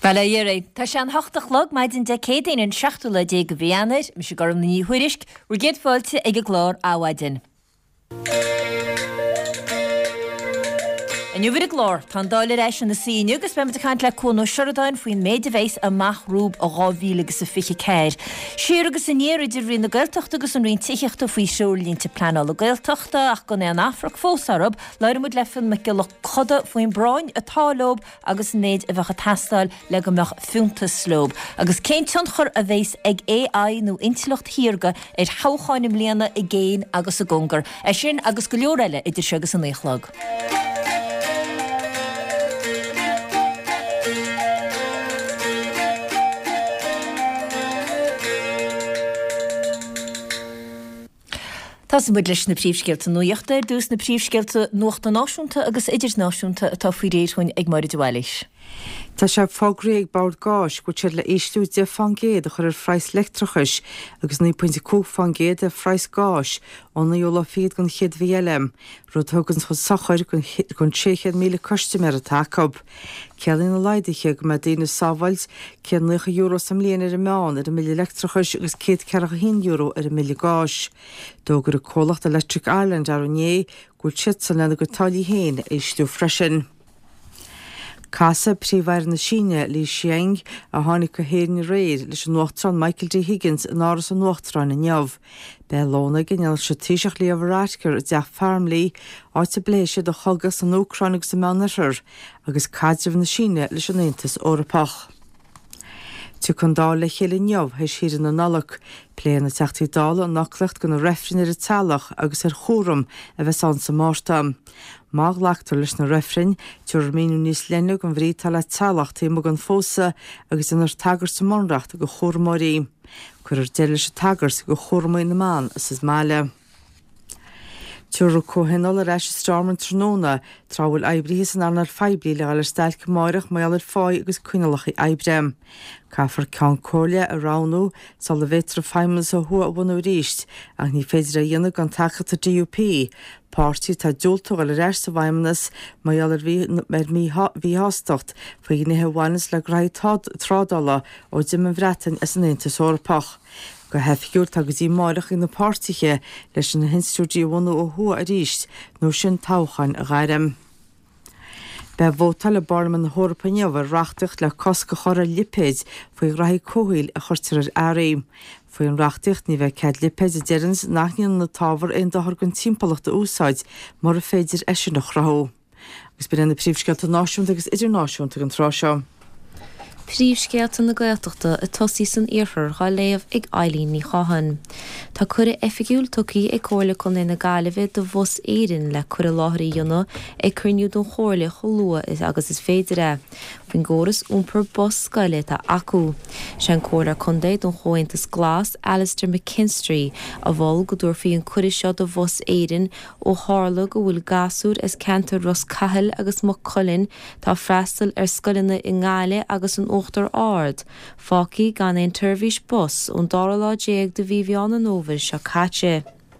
Bala Yuri, tá sé an hochtachlog maid in decédain an 16 bhíanaid, mis go an ní huirisk, ru géad fáilte ag a glár áhaidin. Aniu vid a glár, tá dáile éis an na síine, agus be me a caint le cónó siordain faoin méid a bhéis a machrúb a gáhíle agus a fiche céir. Siar agus in éir idir rin na gailtocht agus an rin tiicheachta faoi seolínta planál a gailtochta ach gan an Afrach fósarab, leir mud lefin me gil coda faoin brain a tálób agus néid a bhecha tastal le go meach fiúntas slób. Agus cén tionchar a bhéis ag AI nó intilacht hiarga ar hácháinim léana i géin agus a gungar. Sin agus go leor eile idir segus an échlog. Tás mud leis na príomhscéalta nuachta dús na príomhscéalta nuachta náisiúnta agus idir náisiúnta atá faoi réirthain ag mar dúhailis. Tá sé fágraí ag bord gáis go teir le éistú de fangéad a chur freis letrachas agus 9.2 fangéad a freis gáis ónna jóla féad gon chéad VLM, rud thugann chu sachair gon 600 míle customer a tacob. Cealín na leidiche go me déana sábhailt cén €9 sam líon ar a meán ar a míle letrachas agus 210 euro ar a míle gáis. Dógur a cólacht Electric Ireland ar an go titsan lena go talí héin éistú freisin. Casa príomhhair na Síne lí siang a tháinig go héirn réir leis an nuachtrán Michael D. Higgins an áras an nuachtrán in neamh. Be lóna gneall se tíiseach lí a bhráitgur deach farmlí áit a bléise do chogas an Ucránnig sa meannair agus caidirh na Síne leis an Aontas Eorpach. Tu chun dá le chéile neamh heis siar na nalach, pléan na teachtaí dála an nachlacht go na refrin ar a tealach agus ar chóram a bheith san sa máirtam. Mág leachtar leis na refrin, tuair míú níos lenug an bhrí tal le tealach téime an fósa agus inar tagar sa mórnracht a go chórmarí. Cuir ar déile se tagar sa go chórmaí na man as is máile. Tuair cóhinál ar eis Stormont Tróna, trábhfuil eibríhí san annar feibli le galir stailc máireach maiallar fáid agus cuinalacha eibrem. Caafar ceann cóirle a ránú sal le bhétar feimlas a thua a bhna ríist ach ní féidir a dhéanamh gan tacat a DUP. Pártí tá dúltógáil ar eis sa bhaimnas maiallar bhí hástocht faoi gnithe bhhanas le graid trádala ó Jim an bhreatain as an Aontas Eorpach. Go hefiúr agus í máireach in na pártiche leis an hinstúdí bhna ó thua a ríist nó sin táchain a ghairem. Be bhótal le barman na Eorpaneamh reachtacht le cosca chora lipéid faoi rathí cóhíil a chuirtar ar araí. Faoi an reachtacht ní bheith cead lipéid a dearans nachníon na tábhar in dothar gon timpachta úsáid mar a féidir eisi nach rathó. Agus be na príomhscéalta náisiúnta agus idirnáisiúnta an tráseo. Príomhscéalta na Gaeltachta a tosí san iarthar gá léamh ag Eileen ní chahan. Tá cuire effigiúil tucaí ag cóirla chun na Gaillimhe do bhos éireann le cuire láthaí dionna ag curniú don chóirla cholua agus is féidir é. Bhín góras úmpar bos scaile tá acu. Sean cóirla chundé don chóintas glas Alistair McKinstry a bhol go dúirfaí an cuire seo do bhos éireann ó hála go bhfuil gasúr is cantar Ross Cahill agus mo Cullen tá freastal ar scoilena i ngáile agus an óchttar ard. Fáci gan ein turvís bus ón dáralá déag de bhíbheán an óbhair se caite.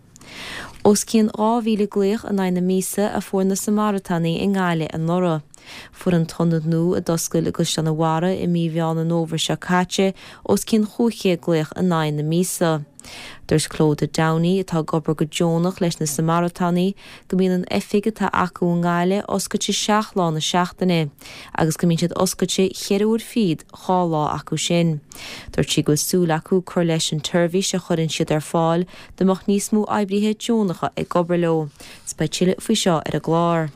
Os cín áhíle gléach an aine mísa a fuór na Samaritani i ngáile an nora. Fuair an tonad nó a doscail agus an bhara i míbheán an óbhair se caite os cín chúché gléach an aine mísa. Dúirs Clóda Downey atá gobar go Jónach leis na Samaritani go mín an effige tá acu an gáile oscaite 6 lá na 7 agus go mín siad oscaite cheirúir fiad chálá acu sin. Dúirt si go súil acu chur leis an turbhí se churann siad ar fáil d'amach níos mó oibríthe Jónacha ag gobar leo, spéisiúla faoi seo ar a glár.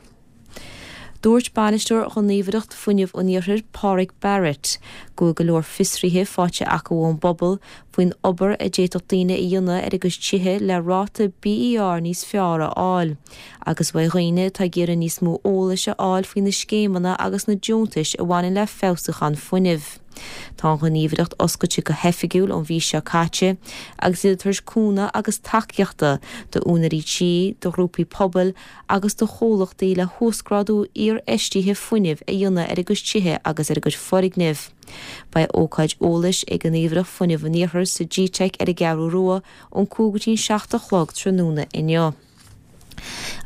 Dúirt banisteoir chun níomhaireacht fuinneamh ó níorthir Pádraig Barrett go leor fisríthe fáte acu ón bobbal faoin obair a déadach daoine i dhéanamh ar agus tithe le ráta BER níos fearra áil. Agus bhaid roiine tá géire níos mó ólais a áil faoin na scéimeanna agus na dúntais a bhhain le fésachan fuinneamh. Tá chun níomhaireacht oscailte go hefigiúil an bhí se caite agus iad tuairs cúna agus taceachta do únarí tí do grúpaí pobal agus do chólachtaí le thuascradú ar eistíthe fuinneamh a dhéanamh ar agus tithe agus ar agus forigneamh. Ba ócaid ólais ag an níomhaireacht fuinneamh an níorthar sa GTEC ar a gearú rua ón 7 chlog tróna inneo.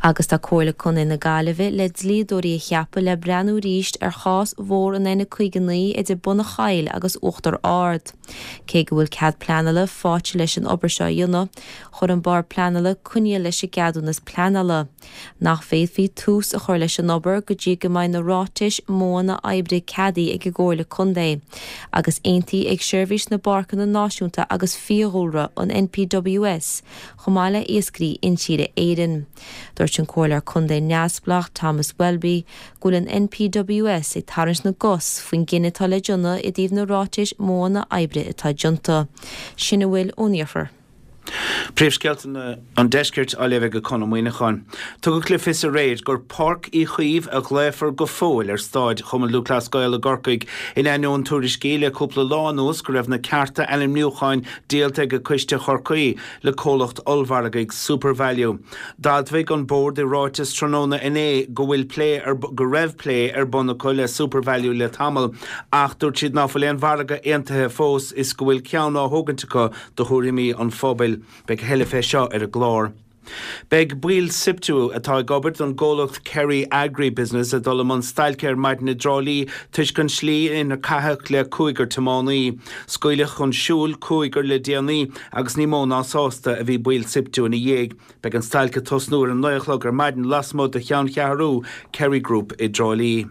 Agus tá cóla chun ina galibh le dlídóí cheappa le breanú ríist chás mhór an ina chuigenaí idir buna chail agus uachtar ard. Cé go bhfuil cead planala fáte leis an obair seo dionna, chur an bar planala cunne leis i geadúnas planala. Nach féad hí tús a chuir leis an obair go dtí go mbeidh na ráis móna ebre cadaí ag ggóla chundé. Agus aontaí ag seirbhís na barcan na náisiúnta agus fiúra an NPWS, chomáile iascrí intíre éireann. Dúirt an cólar chundé neasblach Thomas Welby gúil an NPWS ag tarrans na gos faoin ginnetá le dionna i dtíobh na ráis móna ebre atá dionnta. Sinna bhfuil óníochar. Príomhscealtain an deiscirt a leh go conmhaoineáin. Tá go clifis a réid gur parc í chuomh a gléifar go fóil stáid chum Luchlas Gael a Gorcaig in anún túris céile cúpla lánús go raibh na cearta elim nuúcháin díalta go cuiste chorcaí le cólacht olmhargaigh supervalue. D'admhaigh an bord i ráitis tróna iné go bhfuil go raibh plé ar buna coile supervalue le tamil ach dúirt siad náfuil bharga aontaithe fós is go bhfuil ceanna thugantacha do thuairimí an fóbail beg heile fé seo ar a glár. Beg buil siptú atá gobert an ggólacht Kerry Agri-Business a dul an stailceir maidin na drálí tuis gan slí in a cathach le cúigar tamánaí. Scoilech chun siúl cúigar le déanaí agus ní móna sásta a bhí buil siptú in a dhéag. Beg an stailce tosnúr an nuachlog ar maidin lasmód a cheann chearú Kerry Group i drálí.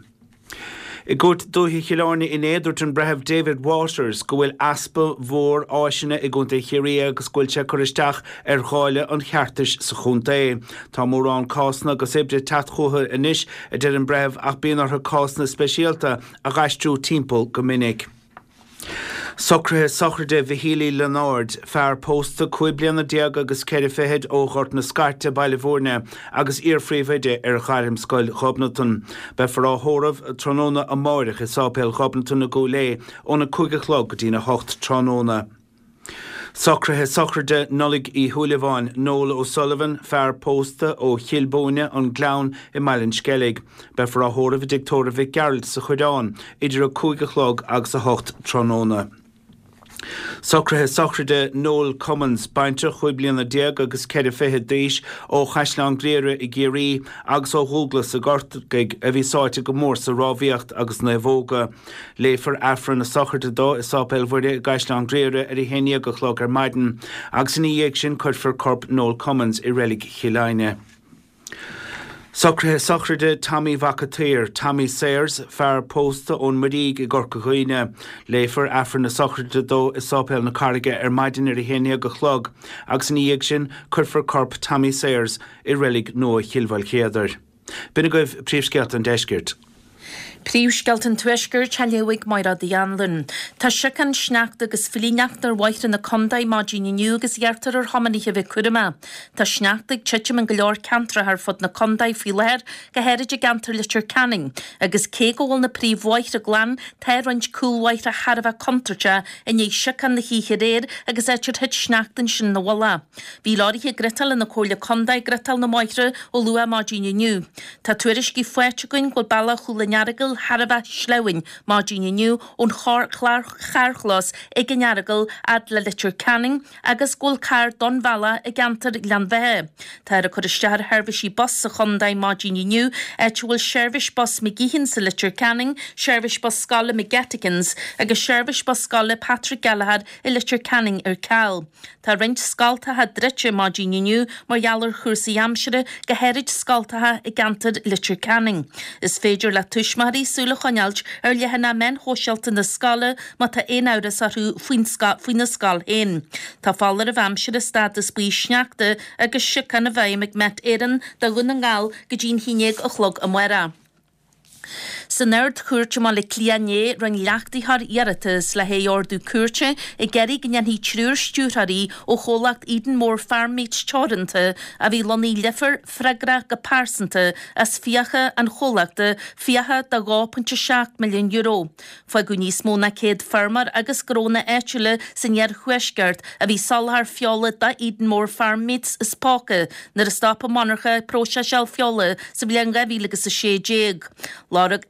I gút dúthaí chiileána in éidirt an brethebh David Waters go bhfuil aspa mhór áisina i gúnta chiarí agus gúilte choristeach ar cháile an cheartais sa chunta. Tá mórrán cásna agus ébre teachchutha inis a deir an brethebh ach bíonar cásna speisialta a gaiistú timpeall go minic. Socrthe socrde Vihili Leonard fear posta cuiblianna diag agus ceir fehead ó chort na scarte bailihórne agus iarfríomhide ar charim scoil Chobnaton. Be for áthóramh tróna a máirich is sápéil Chobnaton na gólé óna cúigechlog go dtína hocht tróna. Socrthe socrde nolig I thuúlaháin Noel O'Sullivan fear posta ó Chilbóne an glán I Mailin Skellig. Be for áthóramh dictóra Vic Gerald sa chudáin idir a cúigechlog agus a hocht tróna. Socrthe socrde Noel Cummins bainte chuiblianna diag agus ceir fehead díis ó chaisleán gréire I géirí agus ó thúglas a gortaigh a bhí sáite go mór sa rábhíocht agus na bhóga. Léifar affran na socrte dó is sápéil bhuiide gaisleán gréire ar I héine go chlog ar maidin agus in dhéag sin chuirfar corp Noel Cummins I rélig chiileine. Socrthe socrde Tommy Vacateer, Tommy Sayers, fear posta ón maríg I Gorcachuine. Léifar affran na socrte dó is sápéil na carige ar maidin ar I héine go chlog agus in dhéag sin chuirfar corp Tommy Sayers I rélig nua chiilbhail chéadar. Bina goibh príomhscealt an deiscirt. Príomhscealtain tuisgur tealeigh maira Dianlan. Tá sican sneacht agus filíneachtar waithre na condaid máidíine nniu agus dheartar ar hamaníthe bheith cuirma. Tá sneachtaigh tiitim an go leor cantra ar fud na condaid fileir go heirid gantar litir canning, agus cé ggóil na príomhhaithre glan teirhaint cúlhaithre Harbh contrate in é sican na híche réir agus éitir hit sneachtain sin na wala. Bhí láirithe grital in na cóla condaid grital na maithre ó lua máidíine nniu. Tá tuairiscí foiite goin go balla chúla nearagil Harbh slewin máidíine nniu ón charchlas ag an nearagil ad le litir canning agus gól car don bhela I gantar Glanbhethe. Tá ar a chuiristear Herbhisí bus sa chundaid máidíine nniu bhfuil Seirbhís bus McGeechan sa litir canning, Seirbhís bus scala McGettigans agus Seirbhís bus scala Patrick Galahad I litir canning ar Cal. Tá rint scaltathe drite máidíine nniu mar jalar chuirsaí amsire go heirid scaltathe I gantar litir canning. Is féidir le tuismarí súla choneilt ar lehanna men hósealta na scala má tá éonauras arú faoin na scal hain. Tá fallar a bhamsir a stad is buí sneachta agus sican a bheith ag met éan da gunn an gáil go dín híineag a chlog a muera. Sa nerd chuirte má le cliané ran leachtaíthar iarratas le héordú cuirte I geirí gnean hí trúr stúraí ó cholacht Eden mór farmid teoranta a bhí loní lifar fregra go pásanta as fiacha an cholachta fiacha da 2.6 milliún euro. Fa go níos móna céad farmar agus gróna éitiúile san near chuisgart a bhí salthar fiola da Eden mór farmids is páca nar a stapa monarcha próse seall fiola sa blianga bhílagus a sé déag. Lárag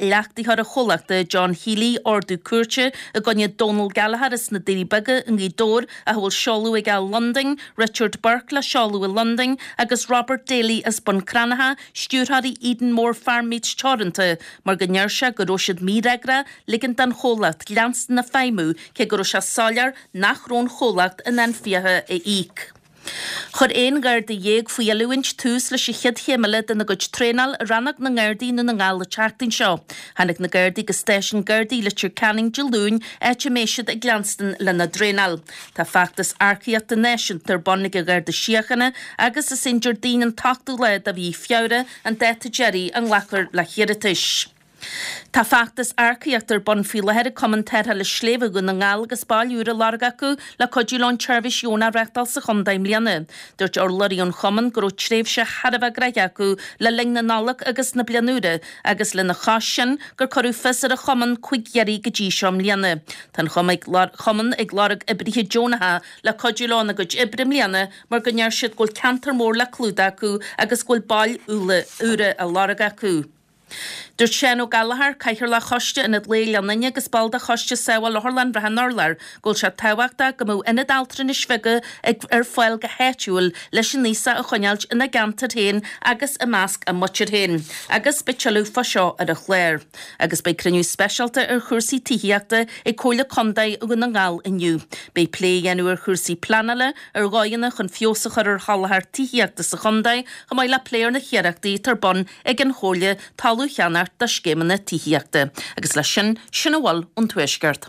leachtaí har a cholachta John Healy Ordú Cuirte a gonne Donald Gallagher is na déri bugge in Gidor a hol Shalu ag al London, Richard Burke le Shalu a London agus Robert Daly as Bun Cranaha, Stuartharí Edenmore Farmmeets Torrente, mar gynnersha goróisiad míregra ligint an cholacht glanst na feimu ke goróisha salar nach rón cholacht in an fiahe e ik. Chor ein garda dhéag fwy alwynch tús le sichid himmelid yn y gwyt trenal rannag na gardi na ngal y chartin sio. Hannig na gardi gystation gardi le tyr canning jilún eich meisiad y glanstan le na drenal. Ta factus arciat y nation ter bonnig y garda siachana agus y sy'n jardín yn tactw led a fi fiawre yn deta Jerry yn lacr la hiritish. Tá factas arciachtar bon fi le head commentaire le sléve gun na ngal gus bailúra largacu le codulón chervis Jóna rectal sa chondaim lianne. Dúirt or lorion choman gro tréf se hadfa graiacu le ling na nalach agus na blianúre agus le na chasin gur corú fisar a choman cuigieri gydí siom lianne. Tan choman ag larag ibrihe Jónaha le codulón agud ibrim lianne mar gynnyar siad gol cantar mór le clúdacu agus gol bail ure a largacu. Dúirt Sean O'Gallagher caiithir le choiste in ad léil an nine gus balda choiste saoa lehorlan brehan orlar, gol se tawachta gymw inad altrin is fige ag ffoil go héitiúil leis sin nísa a chonialt ina gantar hén agus a masc a muchir hén, agus bitchalú fa seo ar a chléir. Agus bei criniú specialta ar chwrsi tihiachta ag cóile condai a gun ngal inniu. Bei plé enw ar chwrsi planale ar gáianna chun fiosach ar Hallahar tihiachta sa chondai a mai le pléir na chiaachtaí tar bon ag an hóile talú cheanart da scémanna tihiachta, agus le sin sinahil an tuisgart.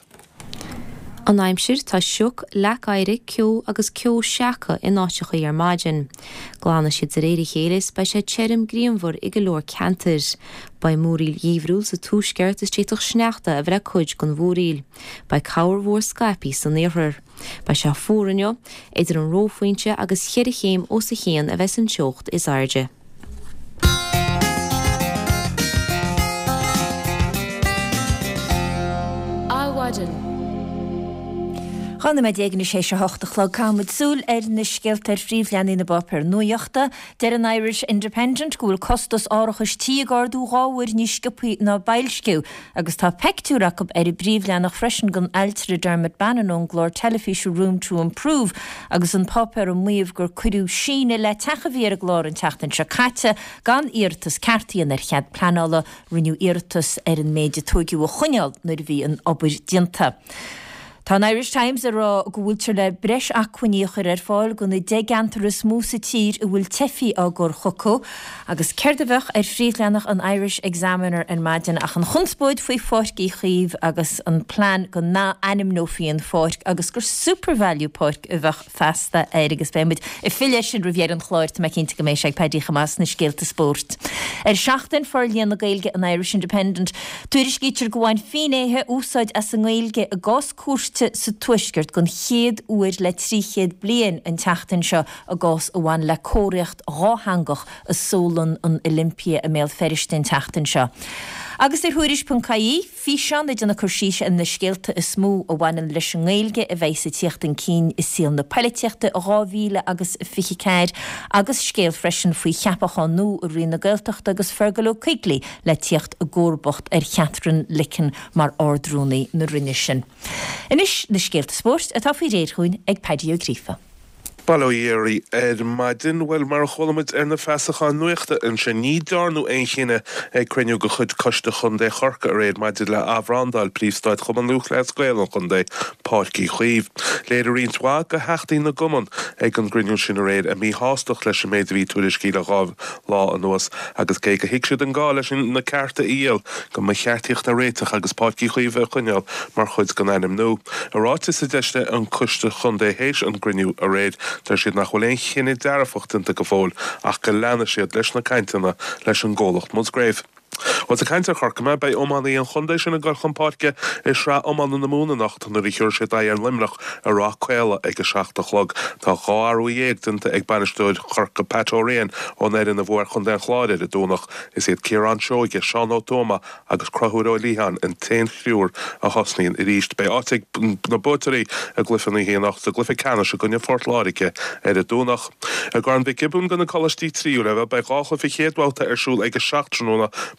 An aimsir tá siúk lech aire ceú agus ceú seacha in áitecha ar maidin. Glána siad a réirí chéilis bei sé tserim gríomhór i go leor cantar. Bei múríl díomhrúil sa túisgart is tréitoch sneachta a bhre chuid gon bhúríl. Bei cabhar mhór Skype san éarthar. Bei se fúranne idir an rófuointe agus cheir chéim ó sa chéan a bheits an seocht is airde. Chana me déag na sé se hochtachlog cámud súl na scialtar fríomhleanaí na bopur nuochta, der an Irish Independent gúil costas áireachas tíagardú gáhar níos gopaí na bailsciú, agus tá pectúach ab ar I bríomhleanach freisin gon Altre Dermot Bannon glór telefísiú Room to Improve, agus an popper an muomh gur cuiú síne le techavíar a glór an teachtain se caite gan iartas cartííon ar chead planála rinneú iartas ar an méide tógiú a chuneal nuair bhí an obair dianta. Tá Irish Times rá gúiltir le breis acuiníochar ar fáil go na degantarus músa tír a bhfuil tefií á gur chocó, agus ceirdabheh ar phríomhleanach an Irish Examiner an maidin ach an chunspóid faoi fórcaí chaomh agus an plán go ná anim nófiíon fórc agus gur supervalue pórc a bheith festa agus béimiid I fiile sin rivier an chláirt me cinnta go mééis ag pedí chamas na scéalta sport. Ar seachtain fáilíon na gailge an Irish Independent, tuairis gítir goháin finéthe úsáid as an gailge a gás cuairte sa tuisgurt gon chéad uair le 3 bliain an teachtain seo a gás óháin le cóireacht ráthangach a sólan an Olympia a méil ferristin teachtain seo. Agus thuiris.caí fi sean idir na chuirsíise in na scéalta is smó a bhhain leis an ngéilge a bheith sa tíochtain cín is síl na peiliteachta a 2000 agus 54 agus scéal freisin faoi cheapachán nó a rion na gailteachta agus fergaló cuiglaí le tíocht a gcórbocht ar cheatran licin mar ordrúnaí na rinne sin. Inis na scéalta sport atá faoi réirchuin ag Paddy O'Grifa. Balóéirí maidin bhfuil mar cholamid ar na feasachán nuachta an se ní darnú ein chéine ag cruniú go chud coiste chun dé chorca a réad maidin le Avrandáil príomhstáid chuman luach le scoileán chun dé páircí chuomh. Léidir rion tuá go heachtaí na guman ag an gruniú sin a réad a mí hástoch leis sem méid bhí tuairis cí le gáh lá an nuas agus cé go hiic siad an gá leis sin na cearta íal go ma cheartíocht a réiteach agus páircí chuomh a chuineal mar chud gan anim nó. Aráte sa deiste an coiste chun dé hééis an gruniú a réad Tar siad nach bhfuil chinine dearfachtanta go fóil ach go leanna siad leis na cainteanna leis an ggólacht Musgrave. Was a kainter chorcama bei ománaí an chundéis sin a gur chumpáirce is rá omána na múna nacht na riúir sé d an limrach a rá cuéile ag go seachtalog tá gáú dhéagtanta ag banisteúid chorca Patóréan ó éidir na bhór chun den chláide a dúnach is iad Ciarán Seoige Seán Ótóma agus Crothúró Líhan in 10 fiúr a hosnaíon I ríist bei átig na bótarí a glyfanna híanacht a glyfa canna se gonne Fort Láirice ar a dúnach. A gán bhí gibún gona colistí tríú a bheith bei gácha fi chéadhálta arsúil ag go seachtrúna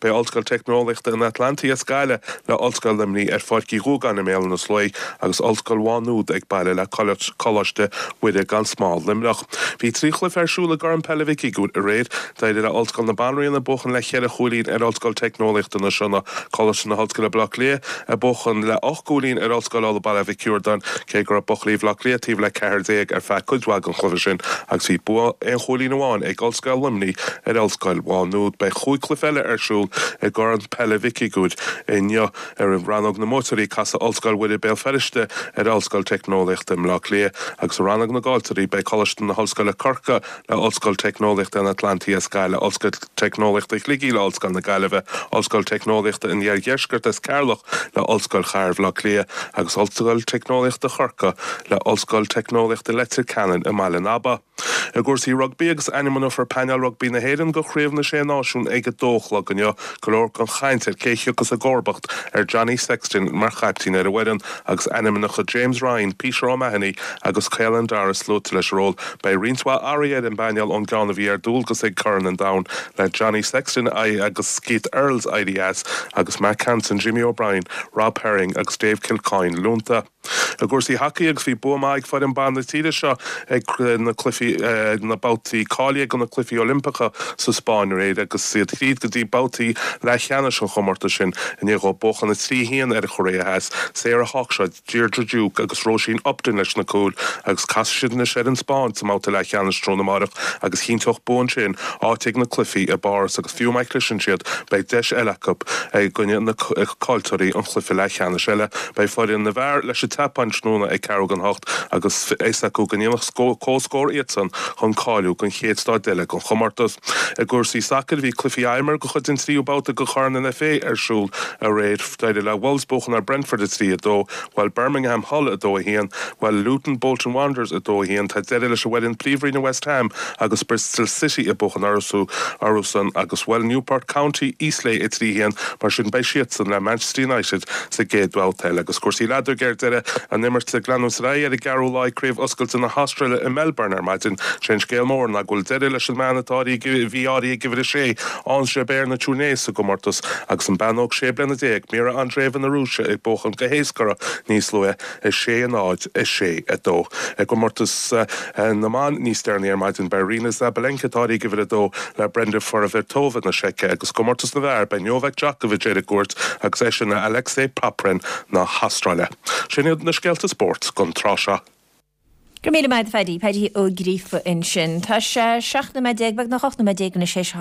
bei Oldschool Technoliachta in Atlantia Scaile le Oldschool limní forcí rúgan mé na sloi agus Oldschool Wanúd ag baile le choiste wide gan smá limnach. Bhí tríchla fersúla gar an Pelleviki gút a réid, daidir le Oldschool na banraí na bochan le chéad a cholín Oldschool Technoliachta na sinna choiste na Oldschool Block lé a bochan le 8 cholín Oldschool all baile vi curedan ké gur bochlíh le létíh le ceirdéag fe chudwag an chlufa sin agus hí bu an cholín amháin ag Oldschool limní Oldschool Wanúd bei chuúcla felle arsúl ag gar an Pelleviki gút inne an rannog na motorí casa Oldschool wide bel feriste Oldschool Technoliachta le lé agus rannog na galtarí bei choiste na Oldschool Corca le Oldschool Technoliachta in Atlantia Scaile Oldschool Technoliachta ligí le Oldschool na Gaileheh Oldschool Technoliachta in Jearghearskurt as Carloch le Oldschool Charv le lé agus Oldschool Technoliachta Corca le Oldschool Technoliachta Electric Cannon i Malinaba. A gúsí rugby agus animan for panel rugby na héan go chríomh na sé náisiún ag dóchla gan golóir gan chainte céisiúgus a górbacht Johnny Sexton mar chaiptín a wedan agus animanacha James Ryan, Peter O'Mahony agus Caelan Darras lóta leis ról bei rinswa ariad an bainal an gan a bhí dúlgus ag Curran and Down le Johnny Sexton agus Skeet Earls IDS agus Matt Hansen, Jimmy O'Brien, Rob Herring agus Dave Kilcoyne lúnta. A gúsí haci agus bhí buama ag fad an ban na tíide seo ag na clufi na bouty cália gan na clufi Olympica sa Spáin réid agus siad tríd go dtí bouty le cheanna sin chomarta sin in go bochan na tríhíon ar a choré heas Sarah Hawkshaw, Deirdre Duke agus Roisin Upton leis na cúl agus cas siad na sé an Spáin sa máta le cheanna strónamarach agus cíntoch bón sin áteag na clufi a bars agus fiú mai clisin siad bei deis eilecup ag gunne na cáiltarí an chlufi le cheanna seile bei fáin na bhar leis tapan snúna ag Carrigan Hocht agus éisaú gan íonach cóscór iadsan chun cáiliú gan chéadstá deile gan chomartas. A gúsí sacil bhí Cliffy Eimer go chud in tríúbáta go charna FA arsúl a réid daidir le Wolfsbochan ar Brentford a trí adó, while Birmingham Hull adó a hían, while Luton Bolton Wanderers adó a hían, tá deile leis a bhfuilin plíomhrí na West Ham agus Bristol City a bochan Arusan agus well Newport County Eastleigh a trí hían mar sin bei siadsan le Manchester United sa géadhil agus cuasí leidir géir deire an nimmert sa Glanús Rai ar a garú lai craobh oscailte na Australia in Melbourne ar maidin sin scéalmór na gúil deire leis an manatáí bhíáí gibhir sé an sé béir na túnéis a gomartas agus an banóg sé blena déag mira an dréhan na rúse ag bochan go héascara níos lua is sé an áid is sé a dó. Ag gomartas na man níos dearní ar maidin Berrina Zabalenkatáí gibhir a dó le Brenda Forvertova na Seice agus gomartas na bhar ben Novak Djokovic ar a gúirt agus é sin na Alexei Poprin na Australia. Sinad na scealta sport gon trásha. Gur míle meid fedí pedí ó grífa in sin. Tá sé 7 bag nach 8 na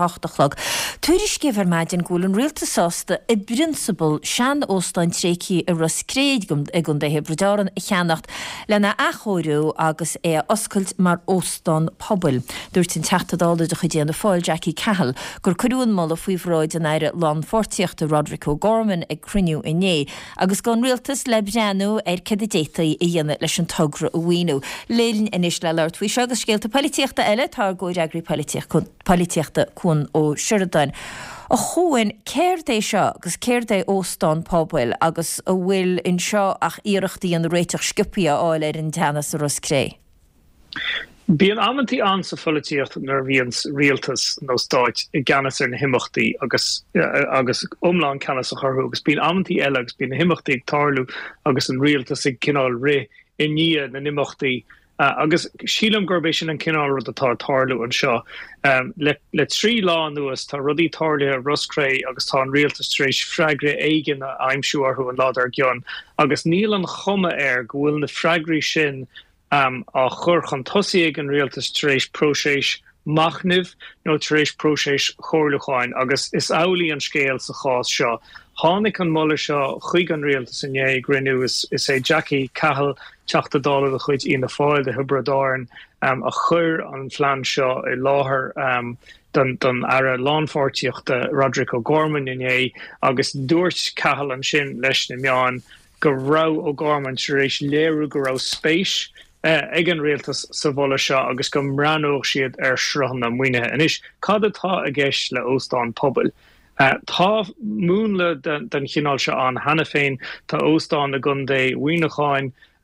6 Tuiris gifar meid in gúlan rialta sásta i principal sean óstáin tréci a ruscréid gom ag an déhe bredáran i cheannacht lena achóirú agus é oscailt mar óstán pobl. Dúirt sin teachtadála do chudéan na fáil Jackie Cahill gur curún molla faoihráid an éire lán fortíochta Roderick O'Gorman ag cruniú iné agus gan rialtas le breanú cedidétaí i dhéanana leis an tugra a bhhainú. Léilin inis le leirt fao segus scéalta polítíochta eile tá góid agri polítíochta chun ó Sheridan. A chuin céir é seo agus céir é óstán pobl agus a bhfuil in seo ach iirechtaí an réiteach scipiá áil ar an teannas a ruscré. Bí an amantí an sa folítíocht nar bhíons rialtas nó stáit i gceannas ar na himachtaí agus umláin ceannas a chorthú agus bíon amantí eile agus bíon na himachtaí ag tarlú agus an rialtas ag cinál ré i níiad na nimachtaí agus sílam gurbéis sin an cinál rud atá tarlú an seo. Le trí lá nuas tá rudí tarla ruscré agus tá an rialtas trééis freigre éigen a aimimsúarthú an ládar gionn agus níl an chuma go bhfuil na freigrí sin a chur chun tosaí ag an rialtas trééis próséis machnimh nó trééis próséis chorlúcháin agus is álaí an scéal sa chás seo. Hánig an molla seo chuig an rialtas in é grinú is é Jackie Cahill teachtadála a chuid ína fáil de Hebradáin a chur an phlean seo i láthair don ara lánfortíochta Roderick O'Gorman in é agus dúirt Cahill an sin leis na meán go rá O'Gorman éis léirú go rá spéis ag an rialtas sa bhola seo agus go mranóg siad ar sruhan na muoine inis cad atá a gceist le óstán pobl. Tá múnla den chinál se an hena féin tá óstán na gundé huiinecháin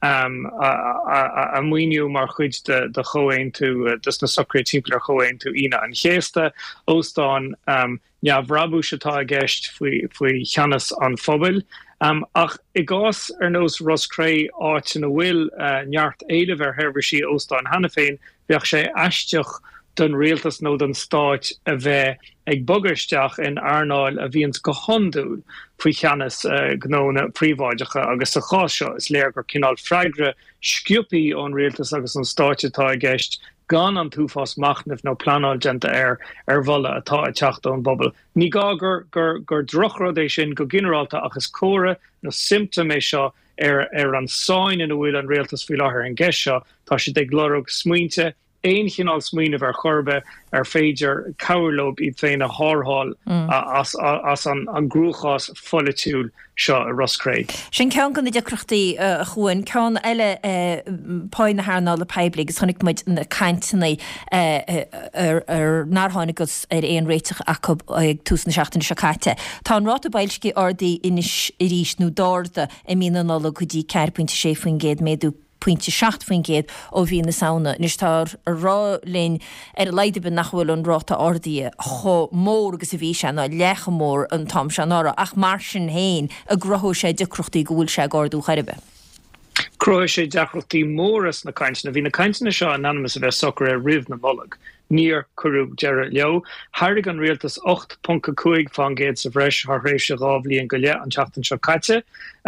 a muinú mar chuid de choéin tú dus na socré timpplair choéin tú ina an chéasta óstáin neamhrabu setá a gceist faoi cheannas an phobail. Ach I gás nós Roscrea áit na bhfuil neart éileh herbhar sí óstáin hena féin bheadh sé aisteach don réaltas nó don stáit a bheith ag bugaristeach in airnáil a bhíonn go honúil faoi cheannas gnóna príomháideacha agus a cháiseo is léir gur cinál freigre sciúpaí ón réaltas agus an stáit atá a gceist gan an túfás machnamh nó planáil genta bhela atá a teachta an bobbal. Ní gá gur drochrad é sin go generalta agus córa nó symptom é seo ar an sáin in bhfuil an réaltas faoi láthair an gceist seo tá si ag glórug smuointe éon chinál smuoineh ar chorbe ar féidir cabharlób iad féin a hárháil as an grúchás folitiúil seo a Roscrea. Sin cean gan na decrochtaí a chuin cean eile páin na háná le peibli gus chunig muid na caiintenaí ar nártháinagus ar éon réiteach acu ag túsna seachtain seáte. Tá an ráta bailcí ordaí inis I ríis nó dáda I mína nála go dtí 4.6 géad méadú pointe 7 géad ó bhí na saona. Nus tá rá linn ar a leidebin nach bhfuil an ráta ordaí cho mór agus a bhí se ná lecha mór an tam se nára ach mar sin héin a grothú sé decrochtaí go bhfuil se gardú charibe. Crois sé decrochtaí móras na caiintena bhí na caiintena seo anonymous a bheith socar a rih na molag. Níor curú Gerard Leo, Harrig an rialtas 8.5 fangéad sa bhreis th rééis se rábhlí an go le an teachtain seo caite,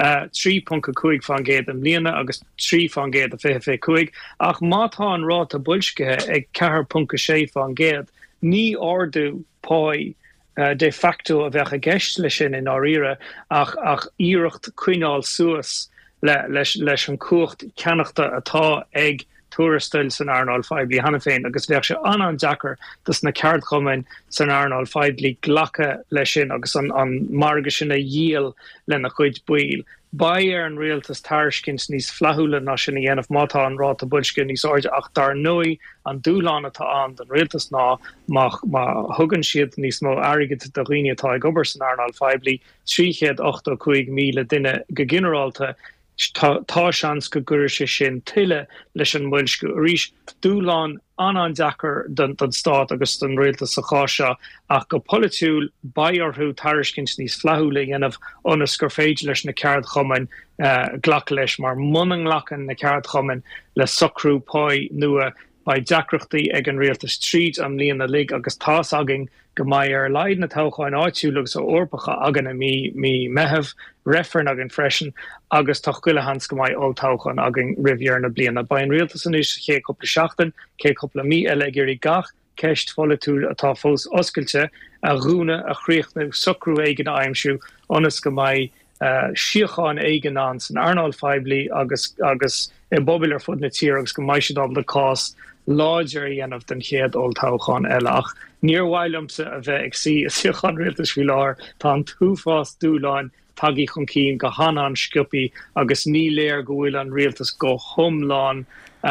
3.5 fangéad an mbliana agus 3 fangéad a 55, ach mátá an ráta builscithe ag 4.6 fangéad, ní ordú páid de facto a bheith a gceist lei sin in áíire ach íireacht cuineáil suas leis an cuacht ceannachta atá ag túrastal san Arnold Feibli hana féin agus bheadh se an Jackar dus na ceart chumain san Arnold Feibli glacha lei sin agus an marga sin a díal le na chuid buil. Ba an réaltas taircins níos flathúla ná sin dhéanamh mátá an ráta builsce níos áide ach dar nui an dúláán atá an réaltas ná má thugann siad níos mó airigid do riine atá ag obair san Arnold Feibli 385 míle duine go generalta tá seans go gcuir sé sin tuile leis an muilscu arís dúláán an Jackar don stát agus don réaltas sa cháise ach go politiúil bairthú taircins níos flathúla dhéanamh ionas gur féidir leis na ceart chumain ghlach leis mar munan lachan na ceart chumain le socrú páid nua ba deacrochtaí ag an réaltas tríd an líana lig agus tá agin go mai ar leid na táchain áitiúlagus ó orpacha agan a mí meheh referan agin freisin agus tá cuile hans go mai ótáchan agin rivier na bliana. Ba an réaltas an is ché coppla seachtain, cé coppla mí eile gurí gach, ceist folitúil atá fós oscailte a rúna a chríochnú socrú éigen aimimsú onas go mai siocháin éigen an san Arnold Feibli agus I bobbal ar fud na tír agus go maiisiad am le cás láidir dhéanamh den chéad oltáchan eileach. Níorhhailmsa a bheith ag si siochan réaltas fi láir tá an túfás dúláin tagí chun cín go hana an sciupi agus ní léir go bhfuil an réaltas go thomláin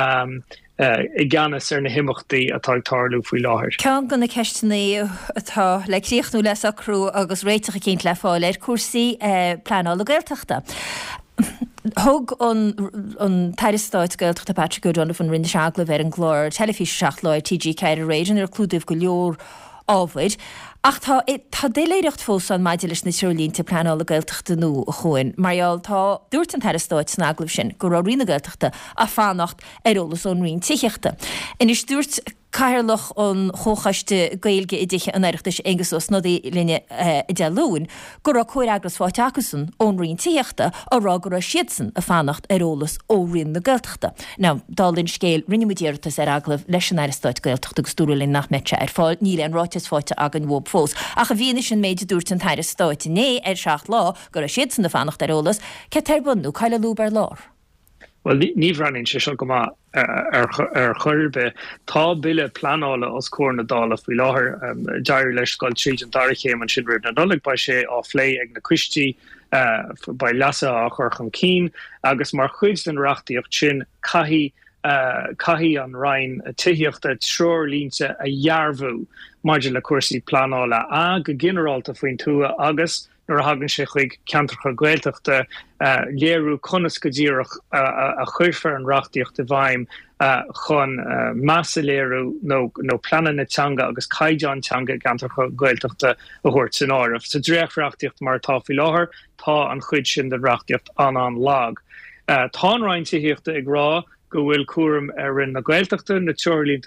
I gceannas ar na himachtaí atá tarlú faoi láthair. Ceann go na ceistena atá le críochnú le sacrú agus réiteach cinint le fáil ar cuasaí pleanála gailteachta. Thug an tairistáid gailteachta Patrick O'Donoghue fan rinne seagla bhar an glóir telefís seach leir TG Ceir réidir ar clúdamh go leor ábhaid. Ach tá déléireacht fós an maidir leis na siúlínta pleanála gailteachta nó a chuin, marall tá dúirt an tairistáid san aglah sin go raibh rionna gailteachta a fánacht ar olalas ón rion tiíochta. Inis dúirt cairlach an chóchaiste gailge I dtithe an airiachtas agus os nodí linne I dealún, gur a chuir agras fáte acusan ón rion tiíochta a rá gur a siadsan a fánacht ar olalas ó rion na gailteachta. Ná dálinn scéil rinnemuidíirtas ar aglah leis an airisteid gailteachta agus dúralinn nach mete ar fáil níl an ráitas fáte agan bhób fós. Ach a bhíana sin méidir dúirt an tairistáid né ar seach lá gur a siadsan a fánacht ar olalas, ce tarbunú caiile lúbar lár. Well, ní bhranin sé seo go ar chuirbe tá bille planála os cór na dála faoi láthair deir leis gáil tríd an darichéim an sin rib na dolig ba sé á phlé ag na cuistí ba leasa a churchan cín agus mar chuid den reachtaíocht sin caihí an rain tiíochtta trúr línte a dhearbhú maidir le cuasaí planála a go generalta faoin túa agus nuair a hagann sé chuig ceantarcha gaeltachta léirú conas go ddíireach a chuirfar an rachtaíocht de bhaim chun massaléirú nó plananatanga agus caiideántanga ceantarcha gaeltachta a thuirt san áireamh. Sa dréachreachtaíocht mar tá fi láthair tá an chuid sin de rachtaíocht an lag. Tá roiintíochta ag rá go bhfuil cuaram rin na gaeltachta na teorlínta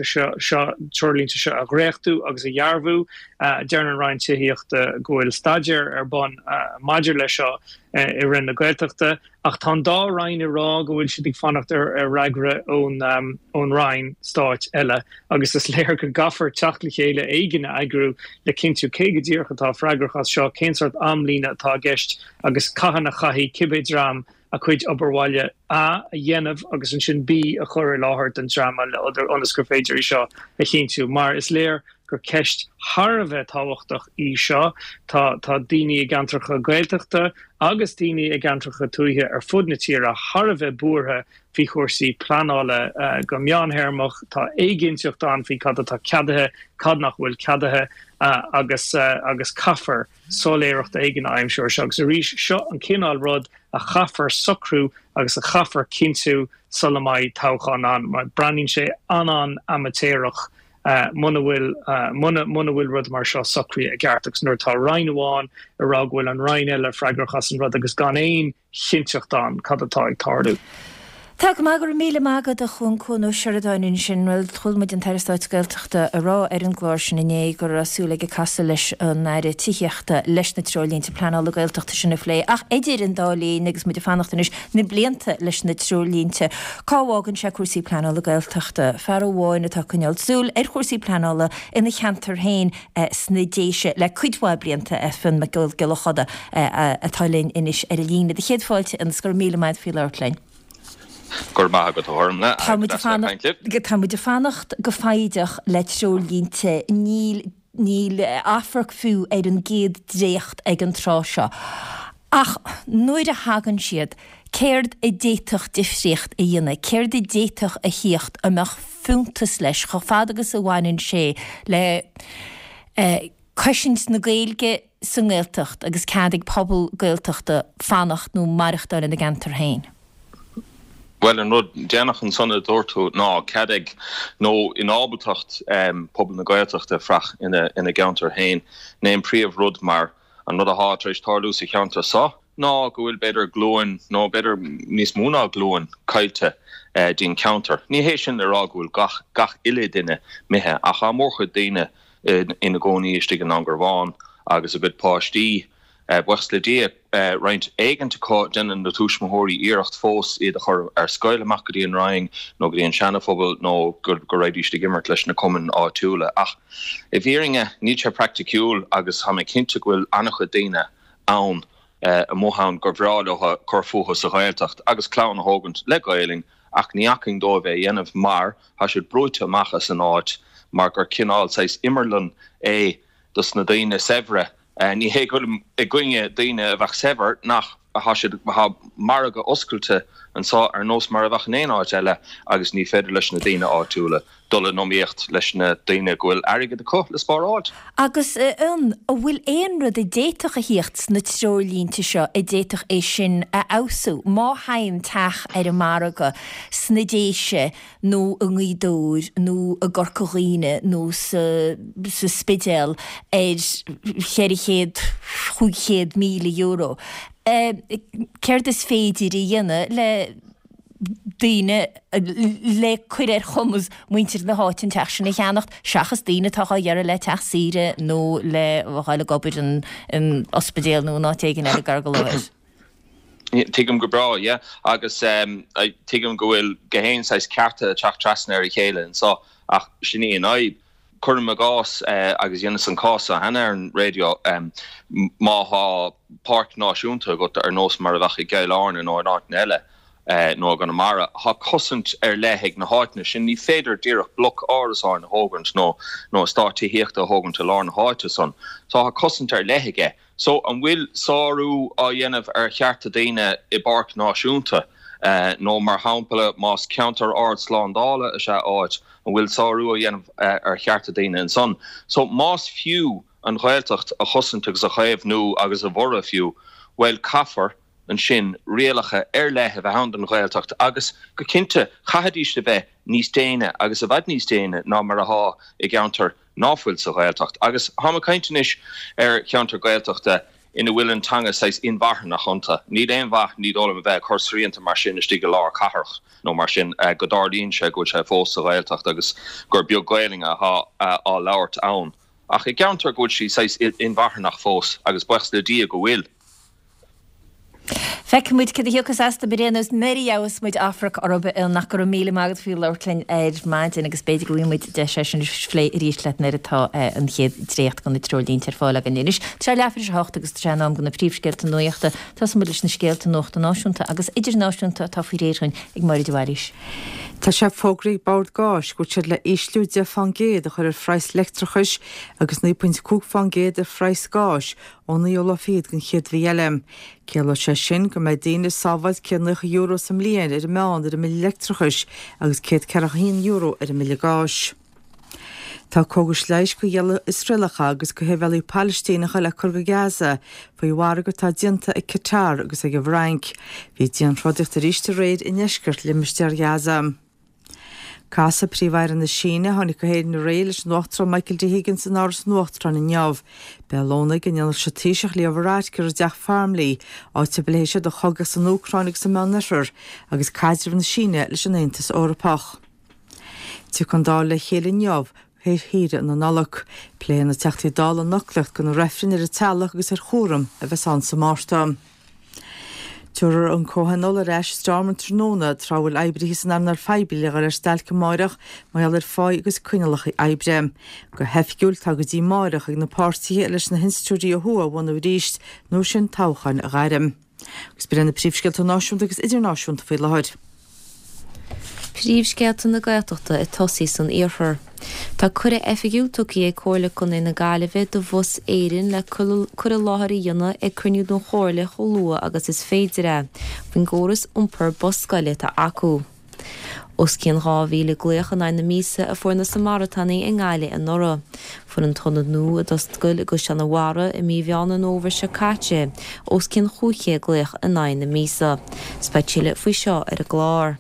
se a réchtú agus a dhearbhú dearnan roiintíochta go bhfuil staidir bon maidir lei seo I rin na gaeltachta ach tá dá rain I rá go bhfuil siad ag fannacht ar ragre ón rain stáit eile agus is léir go gafar teachla chéile éigeine agrú le cinú cé go ddíorcha tá freigrachas seo cénsart amlína atá gceist agus caihanna chaithí cibéadram a chuid oberháile a dhéanamh agus an sin bí a chur láthart an drama le idir ionascar féidir seo a chéintú mar is léir gur ceist Harbheith táhachtach í seo tá daoine ag gantracha gaeltachta agus daoine ag gantracha tuaithe ar fud na tíre Harbheith buairthe hí chóirsaí planála go meánhéirmach tá éiginnteocht an hí cad tá ceadathe cad nach bhfuil ceadathe agus caffar soléireachta éigeanna aimseoir se agus a rís seo an cinál rud a chafar socrú agus a chafar cinnú solamai táchan an mar branin sé an amatéireach muna bhfuil rud mar seo socrí a gceartachs nuair tá reinháin a rághfuil an rein eile freigrachas an rud agus gan éon chinteocht an cad atá ag tardú. Tá go mágur míle mágad a chun chun ó seadáin sin bhfuil chuilmuid an teirstáid gailteachta a rá ar an gláir sin inné gur asúla go casa leis an naire tíochta leis na trolínta planála gailteachta sinna phlé ach idir an dálín agus muid fannachtanis na blianta leis na trolínta cáhágann se cuasaí planála gailteachta fear óháin atá chuneal súl ar cuasaí planála ina cheantar hain sna déise le cuidhá blianta fan me gil gilachada atálín inis ar a lína de chéadfáilte an sgur míle maid fi leirtlein. Gur má go thormna Tá muid de fannacht go faideach le trolínte níl afrach fiú ar an géad dréocht ag an tráseo. Ach nuair a hagann siad, céird I déiteach difríocht a dhéine, céird I déiteach a hiocht amach funtas leis cho fad agus a bhhainn sé le cosint na gaeilge san gaeltacht agus cadig pobl gaeltachta fannacht nó marachtar in a gantar hain. Well an rud déannach an sanna dúirtú ná cadig nó in ábutacht pobl na gaeltachta frach ina gantar hain néim príomh rud mar an rud a hátrééis tarlú sa cheantar sa ná go bhfuil beidir glóin nó beidir níos múna glóin caiilte dín counter. Ní hééis sin ará bhfuil gach ile duine mithe a cha mórcha daine ina gcónaí istigh an angarháin agus a bit páistí Westledé roiint eigente cá dennen na túismóirí iirecht fós iad a chur ar scoile macadí an raing nó go dtíon seanafobal nó gur raidíiste gimmert leis na cuman áitiúla ach I bhíringe níte practicúil agus ha mé cinnte bhfuil annacha daine ann a móhan gur bhráiletha corfucha sa gaeltacht agus clán hágant le gailing ach níaching dó bheith dhéanamh mar ha siad brúte amachchas an áit mar gur cinál seis immerlan dus na daine sevre ní hé go I gcuine daine a bheith sever nach a hasid ha marga oscailte an sá ar nós mar a bheith néon áit eile agus ní féidir leis na daine áitiúla dul nóíocht leis na daine gohfuil aige de có le spáráid. Agus a bhfuil éon rud I déiteach a hiocht na trolínta seo I déiteach é sin a ausú má haim teach ar a marga sna déise nó a ngídóir nó a gorcoghine nó sa spidéal €100,000 €100,000. Ceir is féidir I dhéine le daine le cuir chumas muintir na háin teachsin I cheannacht seachas daine tá dhear le teach síre nó le bhchaile gobir an ospedéal nó ná tegan ar a gargalóir. Tuigim go bra, agus tuigim go bhfuil gohéin sais cearta teach trasna ar a chéile an sá ach sinní an chum a gás agus dhéana san cása hena an radio má há park náisiúnta go ar nós mar a bheith gaiileáin nó an áit eile nó gan mara ha cosint lehéig na háitne sin ní féidir díreach blok árasáin na hógant nó startí héachta a hógant lá na háite son. So ha cosint lehéige. So an bhfuil sáú a dhéanamh ar chearta daine I barc náisiúnta nó mar hampala más counter ard sláándála a se áit an bhfuil sáú a dhéanamh ar chearta daine an son. So más fiú an ghailtacht a chosintach sa chaibh nó agus a bhora fiú, weil caffar an sin réalacha lethe bheith hand an ghailtacht agus go cinnte chahadíiste bheith níos déine agus a bheith níos déine ná mar a há I geantar náfuil sa ghailtacht. Agus hama caintenis ceantar ghailtachta ina bhfuil tanga sais in bharr nach chunta. Ní éon bhaith ní dóla a bheith chosríonta mar sin istí go lár catharch nó mar sin go dardíonn se go se fós sa ghailtacht agus gur beag gailinga á labhart ann. Ach I geantar go sí sais in bharr nach fós agus buchs le dia go bhfuil. Feic cad hiúchas asta beréanús meriaus muid Afric Arab il nach gur míle magad fiú leirlinn maint agus beidir goí muid de sin flé ríslet na atá an chéad trécht gan na trolín tar fála gan inis. Tre lefir is hácht agus trenám gan na príomhscéalta nuochta tas muidir na scéalta nóchta náisiúnta agus idir náisiúnta tá fí réirchain ag mar dúharis. Tá sé fógraí bád gáis go siad le íslú de fangéad a chur freis lectrachas agus 9.2 fangéad a freis gáis óna jola fiad gan chiad bhíelem. Céala sé sin go méid daine sábhaid €100 sam líon ar meán ar mil lectrachas agus €140 ar mil gáis. Tá cógus leis go dhéala Israelacha agus go hevelí Palestínacha le chur go Gaza faoi bhhara go tá dianta ag Qatar agus ag go bhrainc. Bhí dian rodicht a ríiste réad in eisceart le mistear Gaza. Casa príomhhair na Síne tháinig go héad na réil leis nuachtra Michael D. Higgins an áras nuachtra na neamh. Bealóna gneall se tíiseach líomhráid gur deach farmlí áte bléise do chogus an Ucráinnig sa meneir agus caidir na Síne leis an Aontas Eorpach. Tú chun dá le chéile neamh híre an nalach pléan na teachtaí dála nachlecht go na refrin ar a tealach agus ar chóram a bheith san sa másta. Tuair an cóhanol a reis Stormont tróna tráhfuil eibrithe san annar feibíle ar stelce máireach mar ar fáid agus cuinealach eibre. Go hefgiúil tá go dtí máireach ag na pártaí leis na hinstúí a thua bhna ríist nó sin táchain a gairim. Gus brenn na príomhscéalta náisiúnta agus idirnáisiúnta faoi lehaid. Príomhscéalta na Gaeltachta I tosaí san iarthar. Tá cura effigiúil tucaí cóirla chun ina Gaillimhe do bhus éireann le cura láthaí dionna ag cruinniú don chóirla cholua agus is féidir bhain góras iompar boscaile tá acu. Os cían rábhíle gluachan na mísa a fuair na sa Mauritania in Gáile an Nora. Fuair an tonna nó a dostgul agus seanna bhara I mí bheanna nóver se caite. Os cían chúché gluach a na mísa. Speitiile faoi seo ar a glár.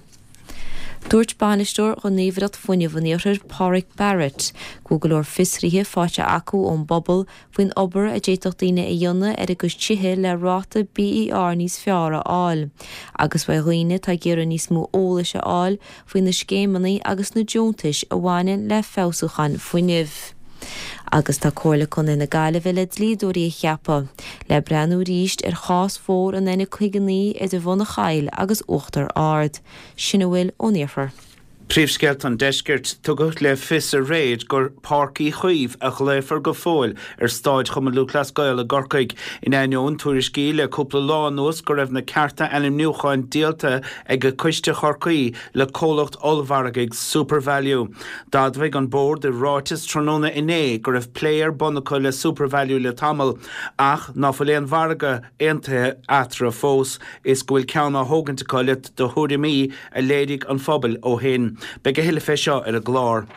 Dúirt banisteoir go níomhrat fuinne bhaníorir Pádraig Barrett, Google fisrithe fáte acu ón bobbal faoin obair a déitocht daoine I dhéanna ar agus tithe le ráta BER níos fearra áil. Agus bheith roiine tá géire níos mó ólaise áil faoin na scéimanaí agus na dúntais a bhhaine le fásuchan fuinnemh. Agus tá cóirla chun ina Gaillimhe le dlídóirí cheappa, le brenn ríist ar chás fór an ina chuigenaí idir bhna chail agus uachtar ard. Sinna bhfuil ón iarthar. Príomhscéalt an deisceart tugadh le fis a réid gur páircí chuomh a chléifar go fóil stáid chum an Luachlas Gael a Gorcaig in aineoin tuairiscí le cúpla lá nuas go raibh na cearta enim nuúcháin díalta ag go cuiste chorcaí le cólacht olbharagaigh SuperValue. Dadmhaigh an bord I ráitis tróna iné go raibh pléir bunacha le SuperValue le tamil ach ná fuléon bharga aontaithe atra fós is go bhfuil ceanna thógannta lit do thuairimí a léirigh an phobal ó hin. Beg a hiile fé seo ar a glár.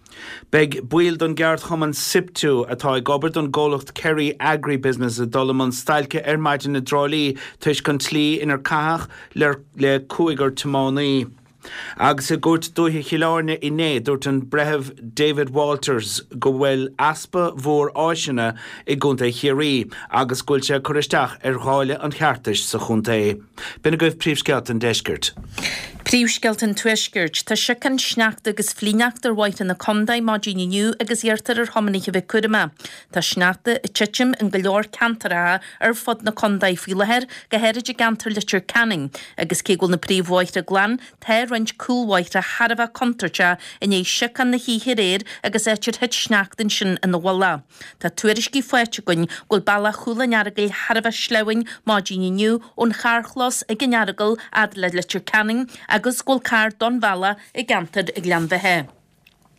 Beg buil don geart chuman siptú atá ag gobar don ggólacht Kerry Agribusiness a dolamon stailce maidin na drolí tuis chun tlí inar caach le cúigar tománaí. Agus a gúirt dúthe chiileárne iné dúirt an brethebh David Walters go bhfuil aspa mhór áisina I gúnta chiarí agus gúilt sé choristeach ar gháile an cheartais sa chunta é. Bina goibh príomhscéalt an deisceart. Príomhscéalt an tuisceart tá sican sneacht agus flíneachtar bhaid na condaid máidíní nniu agus dheartar ar thomaníthe bheith cuirime. Tá sneachta I titim an go leor cantarathe ar fod na condaid fiúlathir go hériide gantar litir canning agus céigúil na príomhhaid a glan tá roint coolhaid a Harbh contarte in é sican na híhir réir agus éitir hit sneachtain sin in na walla. Tá tuairiscí foiite goin ghfuil balla chúla nearagail Harbh slehain máidíní nniu ón charchlas ag nearagail ad le litir canning agus ghfuil car don bhela I gantad ag leanmhethe.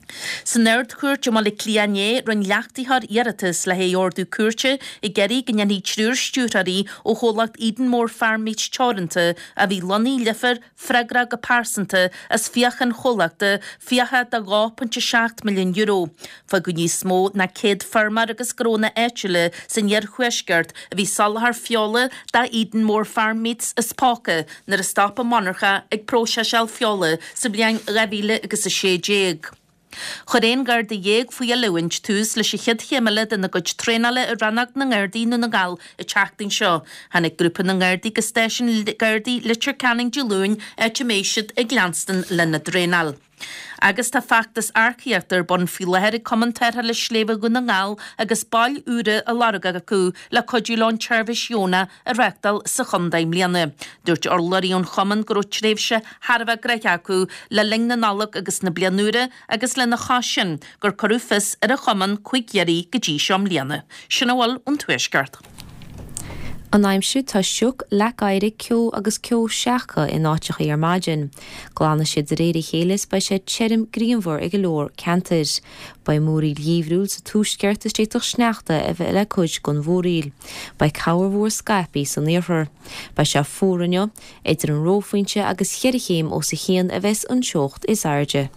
Sa nerd cuairte má le cliané run leachtaíthar iaratas le héordú cuairte I geirí gannne trúr stúraí ó cholacht Edenmore Farmid Torranta a bhí loní lifer fregra go pásanta as fiachan cholachta fiacha da 2.7 milliún euro. Fa go ní smó na céad farmar agus gróna éitiile san iar chuisgart a bhí salhar fiola da Edenmore Farmids is páca nar a stapa monarcha ag próseisial fiola sa blian rabíle agus a sééig. Choréin garda dhéag faoi a lehaint tús leis I chiad chiimile den na goid trénale a rannach na ngardaí nó na gal I teachtain seo. Hannig grúpa na ngardaí go stéisisin gardaí litir canning de lún éitiméisiid ag glanstan le na drénal. Agus tá factas arciachtar bon filehéir commentéir le sléfa go na ngáil agus bail úra a larga acu le codúlán tservisióna a rectal sa chundaim líana. Dúirt orlaíon choman go tréfse Harbh greith acu le ling na nalach agus na blianúra agus le na chasin gur corúfis ar a choman chuighearí go dtí seom líana. Sinna bhfuil an tuaisgart. An aimimsú tá siúk le gaiire ceú agus ceú seacha in áiteach ar maidin. Glána siad réidir chélas ba sé tserim gríomhór ag leor cantar. Ba mórí líomhrúil sa túisceart is tréitoch sneachta a bheith le chuid gon bhóríl. Ba cabharmhór Skype san níorthar. Ba se fóranne idir an rófuinte agus cheirichéim ó sa chéan a bheits an seocht is airde.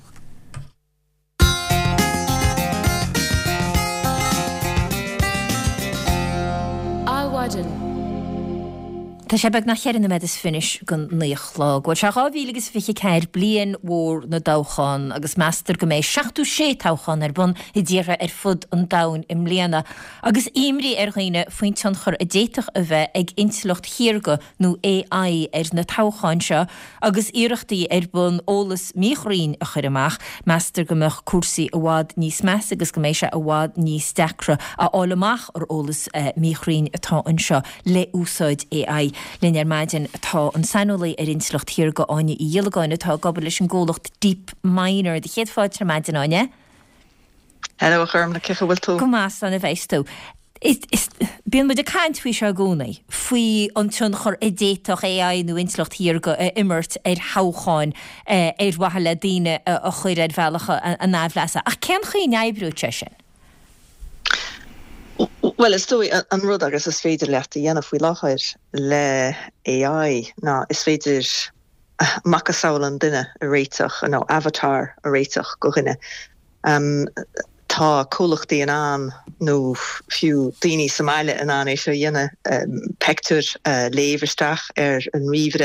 Áhaidan. Tá sé beg nach chearan na med is finis gon níochlá. Gwail se gáhílagus fiche ceir blian mór na dáchan agus meastar go méid 76 táchan ar bun I ddíire ar fud an dain im léana. Agus imrí ar ghaine faointean chur a déiteach a bheith ag intilucht hiirga nó AI ar na táchan seo agus iirechtaí ar bun ólas míchrín a chur amach meastar go meach cuasaí a bhád níos meas agus go méid se a bhád níos decra a álamach ar ólas míchrín atá an seo le úsáid AI. Linnear maidin tá an sanolaí ar intilucht hir go áine I dhialagáine tá gobal leis an ggólacht deep minor de chéad fáid ar maidin áine? Hello, chum na cicha bhfuil tú. Go más an a bheits tú. Bíon mu de caint fao se gúnaí faoi an tún chur I déitoch AI nó intilucht hir go immert ar hácháin ar wahala daine a chuir ar bhealacha a nábhlasa. Ach cean chuí neibbrú sin? Well, is dói an rud agus is féidir lecht a dhéanamh faoi láchair le AI ná is féidir macasáil an duine a réiteach nó avatar a réiteach go rinne. Tá cólachtaí an nó fiú daoine Somáile an é seo dhéanamh pectúr léomhaisteach ar an riomhre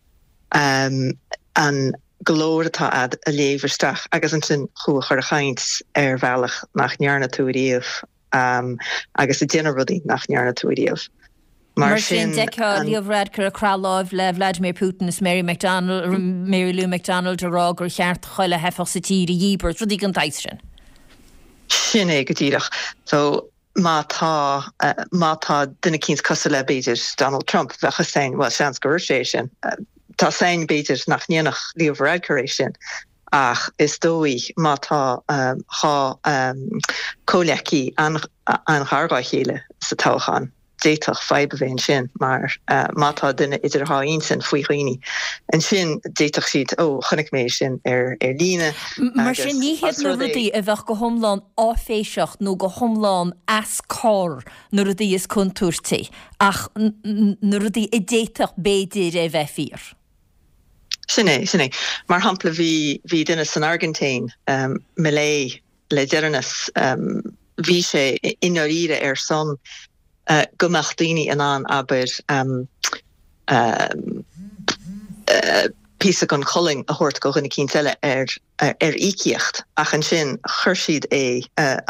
an golóir atá ad a léomhaisteach agus an sin chuair chuir a chaint ar bhealach nach nearna tú a riamh. Agus a dinner rudí nach nearna tú díobh. Mar sin deá líomhreid chu a chráláimh le Vladimir Putin is Mary Lou McDonald a rá gur cheart chuile hefach sa tíí dhíbert rudí an daitrin. Sin é go dtíireach. So mátá duine cíns cosa le beidir Donald Trump bhecha sein well seans go sé sin. Tá sein beidir nach níanach líomhreid choéis sin. Ach is dói mátá cóleachí an chargá chéile sa táchan déitoch feibehhéin sin mar mátá duine idir háín sin faoi chuoine. An sin déitoch siad chunig méid sin ar líne. Mar sin níhéad na rudaí a bheith go thomláin áféiseach nó go thomláin as cór na rudaí is contúirtaí ach na rudaí I déitoch béidir a bheith fír. Sinné. Mar hampla bhí duine san Argentín Malay le dearnas bhí sé inaríre ar son gomach daoine an aber písa gon choling a thuirt go rinne cínteile ar ícíocht ach an sin chuir siad é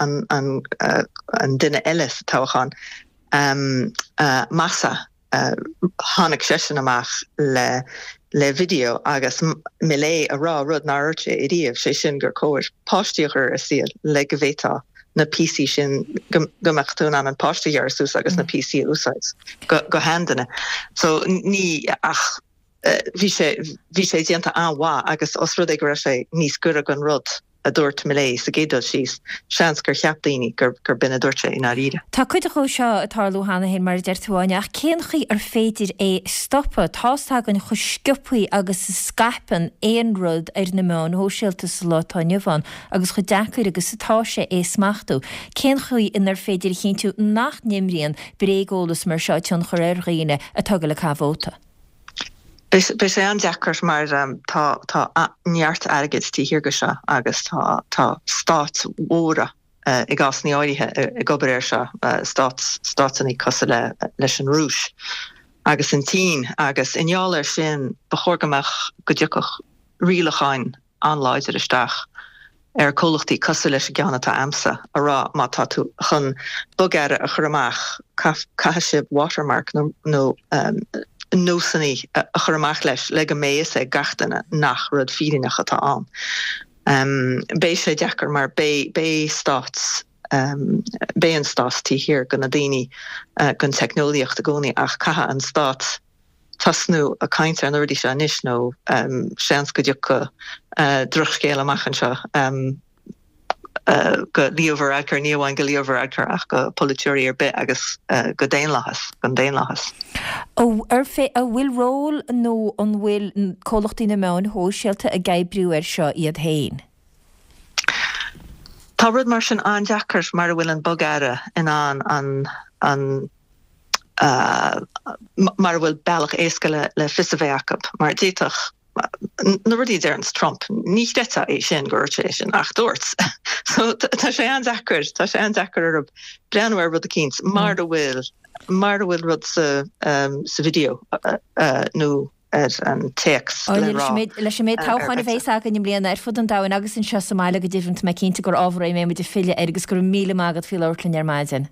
an duine eile táchan massa hánig sesin amach le video agus Malay a rá rud náirte I díobh sé sin gur cóir páistíochar a síl le go bhétá na PC sin gomechtún an páistíar sús agus na PC úsáid go handanna. So ní ach bhí sé déanta anhá agus os rud ag sé níos gura an rud a dúirt millé sa gédal síos seans gur cheapdaoine gur bin a dúirte in áíre. Tá chuide chu seo atarlú hána hén mar deirtáine ach cén chuí ar féidir é stoppa tátá an chu sciupaí agus scapan éon rud ar na mán hóisialta sa látáine bhain agus chu deacair agus satá sé é smachtú. Cén chuí inar féidir chin tú nach nimríon brégólas mar seo tún choir riine a tugad le cabhóta. Be sé an deachart mar tá neart agad tíhir go se agus tá stát óra I gas ní áirithe I gobar se státaní cosa leis an rúis. Agus an tí agus inheáir sin bechorgamach go dúcach rialacháin anláidir isteach colachtaí cosa leis geannatá amsa ará má tá tú chun bugare a churamach caiisib watermark nó nósanní a churamach leis le go méas é gatainna nach rud fírinach atá an. Bé sé deachar mar bé státs bé an stát tíhir gona daoine gon technoliacht a gcónaí ach caithe an stát tasnú a caiinte an uirdí se níos nó seans go dúcha druchcéal amachchan seo go líomhar agtar níomháin go líomhar agtar ach go politúirí ar bit agus go déonlachas. Ar fé a bhfuil ról nó an bhfuil cólachtaí na mán hóisialta a gaibriú ar seo iad hain? Tá rud mar sin an deachart mar bhfuil an bugara in mar bhfuil bailach éasca le fisamhéachab mar déitach na rudí Ernst Trump ní deta é sin goirte sin ach dúirt. So tá sé an deachar ar breanhar rud a cíns mar bhfuil rud sa video nó an text leis sé méid táchainna bhééis a an bliana ar fud an dain agus an seo Somália go ddífrint me cinnta gur ábhra mé de fiile agus gur míle mágad fi leirlainn ar maidin.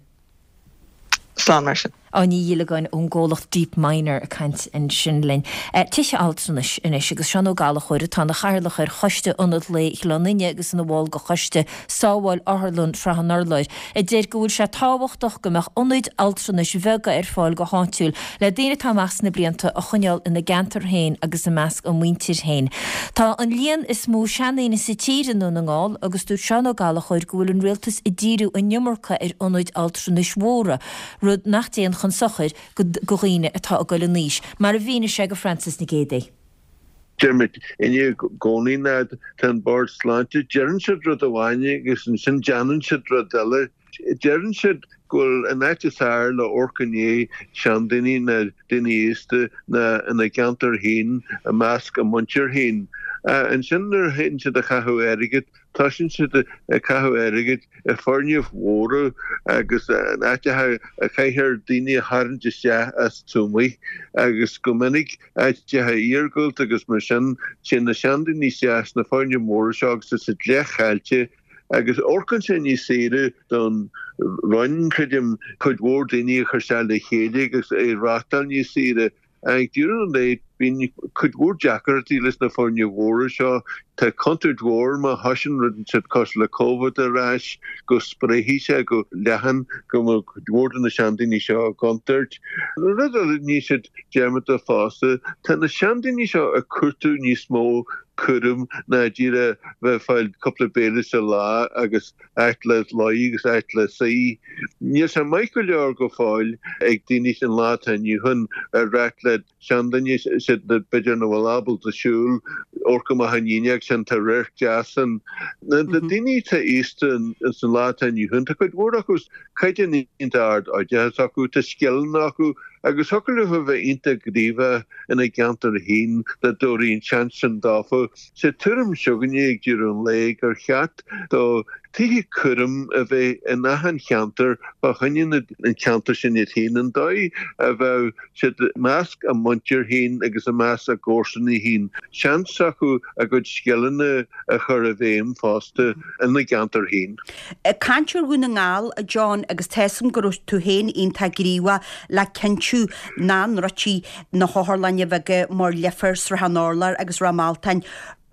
Slán mar sin. Ní dílagáin ón ggólacht deep minor a caiint in sin linn. Tuise altsanis inis agus sean ó gála chuir tá na chairlach ar choiste onad le chlánaine agus na bháil go choiste sáháil áthlann frehan orlaid. Déir go bhfuil sé táhachtach gomach onid altsanis bhega ar fáil go háitiúil le déine táachs na blianta a chuneal ina gantar hain agus na measc an muintir hain. Tá an líon is mó seannaine sa tíran nó na ngáil agus dú sean ó gála chuir go bhfuil an rialtas I ddíriú an nummarcha ar onid altsanis mhóra rud nachtaíon chun sochir go riine atá a goile níos, mar a bhíine sé go Francis na gédé. Dermot, in je goni na ten board slante, Jern should rud a bhaine gus an sin Janan should rud eile. Jern should gul an etisar le orcané seandini na diniiste na gantar hín a measc a muntir hín. An sinnar hén siad a chathú airigid, tá sin siad a chathú airigid a forniuh mhóra agus an aitethe a chaithir daoine a tharinte sé as túmaí agus go minic aitethe íargult agus mar sin na seandaní sé na forniuh móra seo agus sa dléchailte agus orcan sin ní séire don roin chuidim chud mhór daoine chuir se le chéide agus é rátal ní séire ag dúran an léid bín chud mhór deachar dílas na forniuh móra seo tá contar dóir má hasin rudin siad cos le COVID a ráis go spréhí se go lehan go dúir na seandaní seo contart. Rud a ní siad dearmad a fásta tá na seandaní seo a curtú níos mó curum na ddíra bheith fáil coppla béle se lá agus eitla láí agus eitla saí. Níos a Michael leor go fáil ag daoine sin láta nniuhann a réitla seandaní siad na beidir na bhfuil abal tasúil orca a haníineag sin tá réirt deasan. Na daoine tá ísta san láta nniuhann tá chuid mhór agus caiide ínta ard áide acu tá scialn acu agus hocail bheith inta gríomh ina gantar hín na dóiríonn seansan dáfa sé tuairim seoganí ag dúr an le gur cheat dó Tihí curum a bheith in nahan cheantar ba chuine an cheantar sin iad hín an dói a bheith siad measc a muntir hín agus a meas a górsanna hín. Seansachu a go scialanna a chur a bhéim fásta in na gantar hín. Cantir gúna ngáil a John agus tesam go tú héin ínta gríwa le kenú ná rotí na háharlainne bheige mór lefers ra hanólar agus ra Maltain.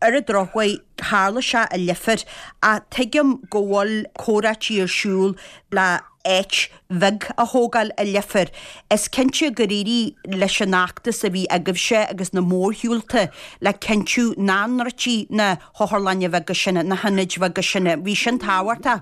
a drochhaid hála se a lifir a tuigim go bhfuil córatí ar siúl le éit bhig a thógáil a lifir. Is cinnte go rií leis an nachtas a bhí agah sé agus na mórthúilta le cinú náratí na thothlanne bheith go sinne na hanid bheith go sinne. Bhí sin táhairta.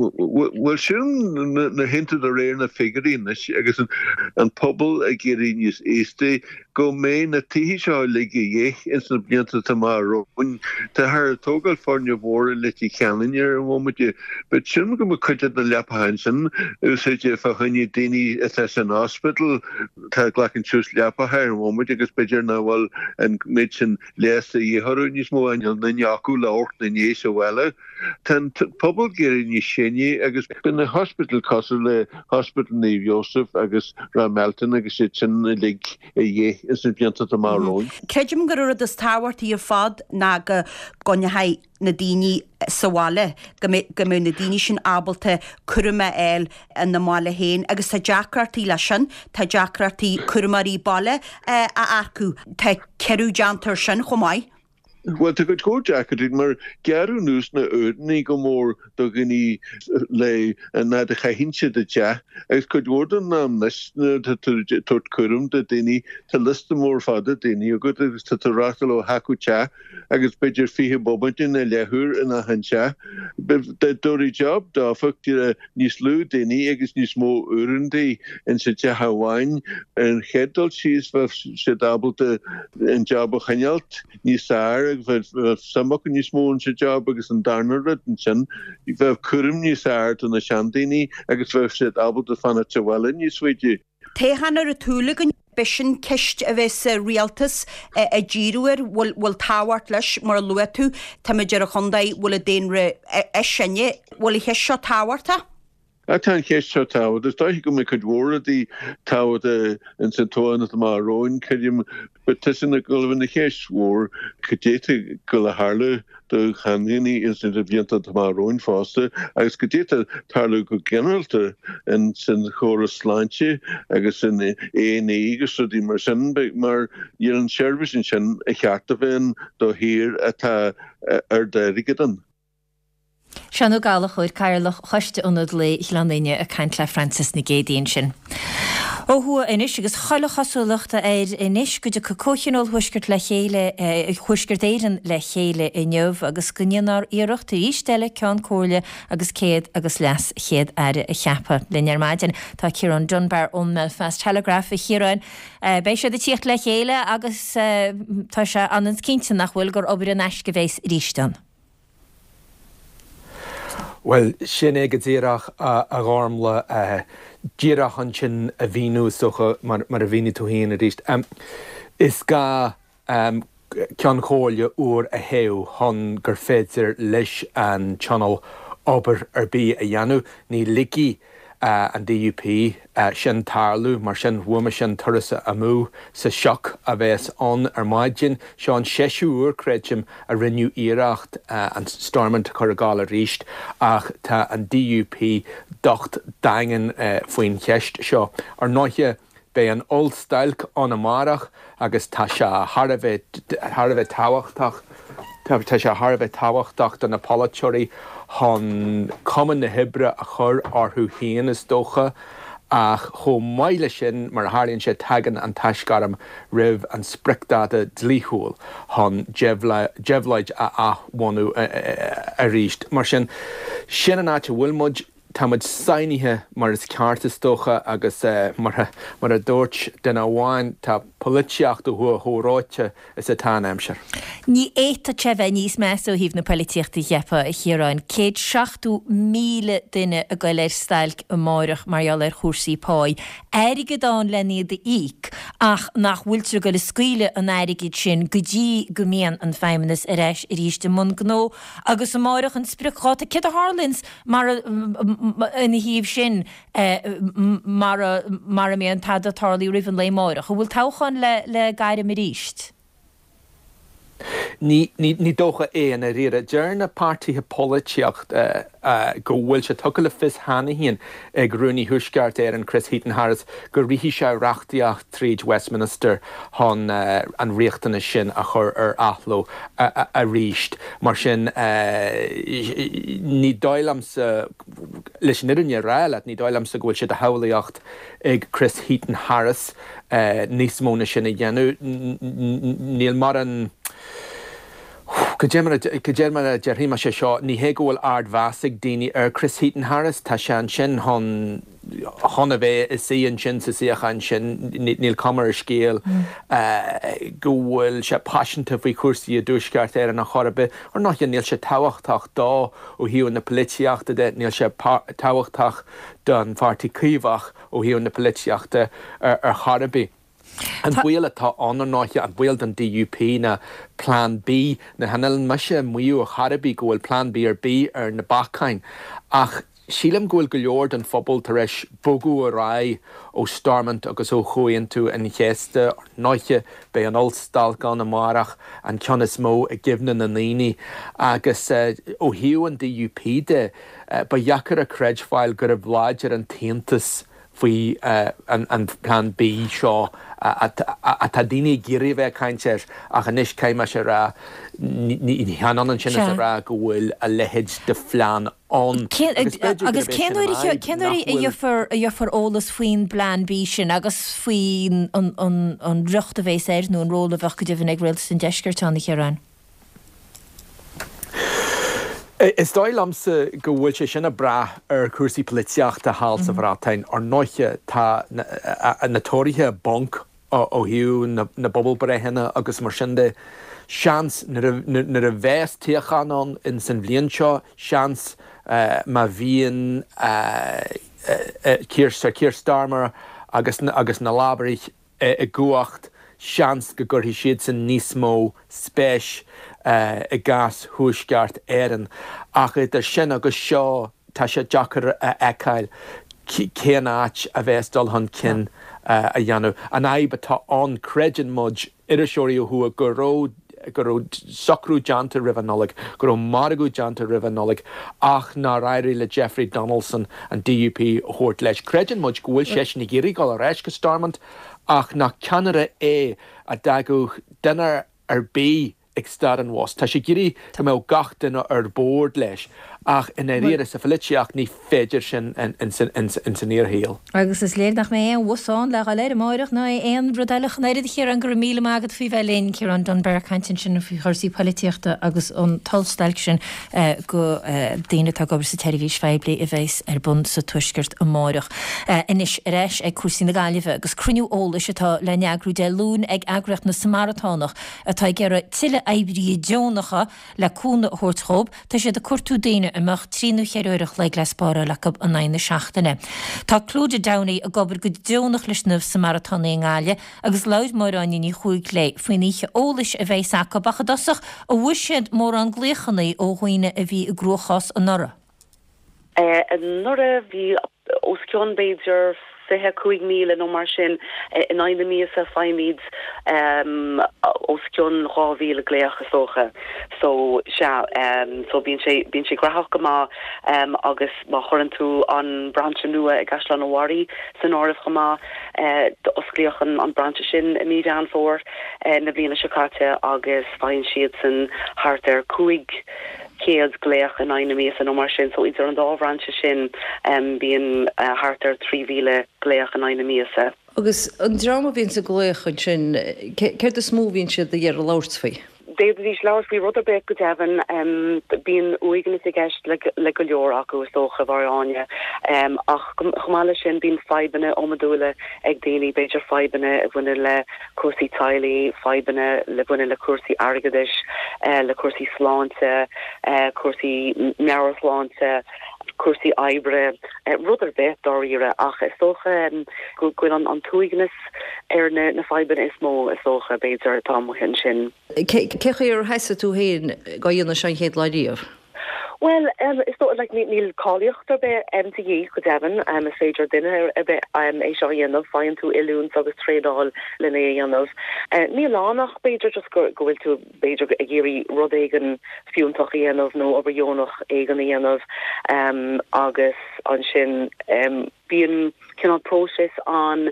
Well sin na hinte a réir na figurín agus an pobl a géirín is éiste go mé na tíhí seo leige dhéich is na blianta tamara Tá haar tógal fórne bhór letí ceanir bhmuide, bet sin go chuide na lepahainsin sé fa chunne daine an hospital tá ghlacinn siús lepahair bhmuide agus beidir na bhil an méid sin léasta dhéharú níos mó an na neacu le ort na nééis a bhile. Tá pobl géirín ní sinne agus bin na hospital cosú le Hospital Neve Joseph agus Ramelton agus sé sin lig dhé is na blianta tamáróin. Creidim gur is táhairtaí ar fad ná go gonnehaid na daoine saháile go mé na daoine sin ábalta curma eil an na mála héin agus tá deacratí lei sin tá deacratí curmarí balle a acu tá ceirú deantar sin chomáid. Well, te goed go jacket, maar geru nús na ödni go mór do gynni le na de chahintse de ja. Agus could worden am nes tot kurum de dini te liste mór fada dini o goed agus te ratelo haku cha agus beidir fihe bobentin e lehur in a hancha. De dori job da fuck dir nís lu dini agus nís mó urendi en se ja hawain en hedol cheese va se dabelte en job o chanjalt nís saar samach ní smón se job agus an darnar an sin I bheith curum ní sáart an na seandaoine agus bheith sé abal de fanna tewelle ní sweide. Téhannar a túlagan bisin ceist a bheits rialtas a ddíúir bhfuil táhairt leis mar lua tú tá meidir a chundaid bhfuil a déanre sinne bhfuil I heis seo táhairta? Tá cheist seo táhad, is dá go mé chud mhór dí táhad an santóin at má roin chuim betisin a gohfuin na cheist mhór chudéite go le hále do chaníní is in a bblianta má roin fásta, agus godéite tarla go generalte in sin chóra sláinte agus in éana agus dí mar sin mar dhéar an seirbhísin sin a cheartta bhéin do hir atá ar deirigedan. Seanú gála chuir cairlach choiste únad le Ilandaine a caint le Francis na Gédaon sin. Ó thua inis agus chola chasúlachta inis go de cochinol thuisgurt le chéile thuisgurt éan le chéile I neamh agus gonneanar iireachta ístelle ceann cóirle agus céad agus leas chéad aire a cheappa lenar maidin tá Ciarán Dunbar ón Belfast Telegraph a chiaráin bei se de tíocht le chéile agus tá se an cinnte nach bhfuil gur obair an eisce bhééis rístan. Well, sin go ddíireach a gámla díireach an sin a bhíú socha mar a bhíine tú híana a ríist. Is ga cean chóile úr a héú hon gur féidir leis an channel obair ar bí a dhéanú ní ligi an DUP sin tarlú mar sin bhuama sin turasa a mú sa seach a bheits an ar maidjin seán 6 úr creidjim a rinneú íireacht an stormant chur a gála ríist ach tá an DUP docht daingen faoin cheist seo ar náithe bé an old stilc an amárach agus tá se Harbheith táhachtach tá se Harbheith táhachtach don na politúirí hon common na hibre a chur orthú héan is dócha ach cho maile sin mar hálíonn sé tagan an taisgaram rih an spricdáda dlíthúil hon jevlaid a bhhainú a ríist. Mar sin an áte bhfuilmuid táid sainithe mar is ceartas dócha agus mar a dúirt den bháin tá políteachta thuráite is a táimseir. Ní éta tebheith níos meas ó híomh na políteachta dhepa a chiaráin, céad 7,000 duine a go leir stailc a máireach marall ar chósaí páid. Éirigid an leníad de íc, ach nach bhfuiltear go le scuile an éirigid sin go dtí go mbíonn an feiminas a réis I ríiste mun gnó agus a máireach an spricáta cid a Harlins mar in híomh sin mar a méon tad a tarlaí rihan le máireach. Bhfuil táchan le gaiire mi ríist? Ní dócha éana a riire dearna pártaithe políteacht go bhfuil se tucha le fis hána híon ag runúní thuisceart an Chris Heaton Harris gur rihí se reachtaíach tríd Westminster hon an riochtainna sin a chur athló a ríist. Mar sin ní dáilamsa leis nirinne réile, ní dáilamsa gohfuil siad a hawlaíocht ag Chris Heaton Harris níos móna sin a dhéanú níl mar an Caémara dearhíime sé seo ní hé gohfuil ard bhasig daoine ar Chris Heaton Harris tá sé an sin honna bheith is síon sin sa siochan sin níl camar scéal go bhfuil sé passionanta faoi cuasaí a dúsceart ar an chorbe ar nach níl sé táhachtach dá ó hiú na polítiaachta de níl sé táhachtach don farticíomhach ó hiú na polítiaachta ar chorbe. An bhfuil atá anar náithe an bhfuil an DUP na Plan B na hanal meise muú a charabí gohfuil Plan B ar B ar na bacchain ach sílam gohfuil go leor an phobal tar éis bogú a rá ó Stormont agus ó chuaonn tú an chéasta náithe be an olstal gan amárach an ceannas mó a gimna na naoine agus ó hiú an DUP de ba dhechar a creidfáil gur a bhláidir an taontas faoi an Plan B seo a tá daoine géirí bheith caiintear ach anis céime se rá ní cheanan an sinna rá go bhfuil a lehéid de phlean an. Agus céanúirí a dheofar ólas faoin Plan B sin agus faoin an rucht a bhééis éir nó an róla bheith go dtíhann ag réil san deisceirtána chearán. Is dáilamsa go bhfuil sé sinna brath ar cuasaí polítiaachta háil sa bhrátain ar náithe tá natóirithe banc ó hiú na bobbal breithinna agus mar sin de seans nar a bheits tíochanán in san bhliain seo seans má bhíon Keir Starmer agus na lábairich i gcuacht seans go gurthaí siad san níos mó spéis i gas thuisceart éan ach idir sin agus seo tá sé deachar a eicáil céan áit a bheits dul chun cin a dhéanú. An aib atá an creidean muid irisisiúí thua go raibh socrú deanta roimh nolig, go raibh margú deanta roimh nolig ach ná éirí le Jeffrey Donaldson an DUP thuirt leis. Creidean muid go bhfuil sé na géirí gáil a réis go Stormont ach ná ceanara a dagú duine ar B ag stadan was. Tá sé géirí tá mé gach duine ar bord leis ach in éire sa filitíach ní féidir sin in san níorthaíal. Agus is léir nach mé bhsáin le léir máireach ná éon brodeilech néidir chéar an gur míle agad fao bhelín chéar an don bearchaintin sin fao chusaí polítíochta agus an talstalc sin go daine tá gobar sa televís feibli a bheits ar bun sa tuisgurt a máireach. Inis réis ag cuasí na Gaillimhe agus cruniú ólas atá le neagrú de lún ag agracht na Samaratánach atá ggéar tiile éibrí deonacha le cúna thuirtthób tá sé de cuatú daine amach tríú cheúireach le glasbára le an 9 seachtainna. Tá clúide daní a gobar go deonach leis nuh sa marathona in Gáile agus leid marráine ní chuig lé faoiníe ólas a bheith saca bachadasach a bhuiisiad mór an gléchannaí ó chuoine a bhí a grúchas an nora. An nora bhí oscion beidir fethe 5,000 nó mar sin in 9 sa feimid oscion 2,000 gléach socha. So bín sé grahach go má agus má choran tú an branche nua ag gaslan óharí san áibh go má de oscliochan an branche sin i míad an fór na bbliana sicáte agus fáin siad san hart ar 5 céad gléach in 9 an mar sin, so idir an dáhranse sin bíon hartar 3,000 gléach in 9. Agus an drama bhíonn sa gléach an sin, céir a smó bhíonn siad a dhéar a láirsfaí? David is laus vi Rutherbeck go Devon bín uigen is gist le go leor acu socha bharráine ach chumala sin bín feibenne omadúle ag déine beidir feibenne a bhfuine le cuasaí tailí feibenne le bhfuine le cuasaí agadis le cuasaí sláinte cuasaí nearslánte cuasaí ebre Rutherbeck doíire ach is socha gofuil an túignas ar na feibenne is mó is socha beidir támohin sin. Cecha ar heasa tú héin go dhéanana sein chéad leidíomh? Well, it's sort of like Neil Colliocht be MTE could Devon a Sager dinner a bit Asian fine to Illoon so trade all Linnean of Neil Anach Beger just go into Beger Giri Rodegan Fiuntochian of no over Yonoch Egan of August on Shin being cannot process on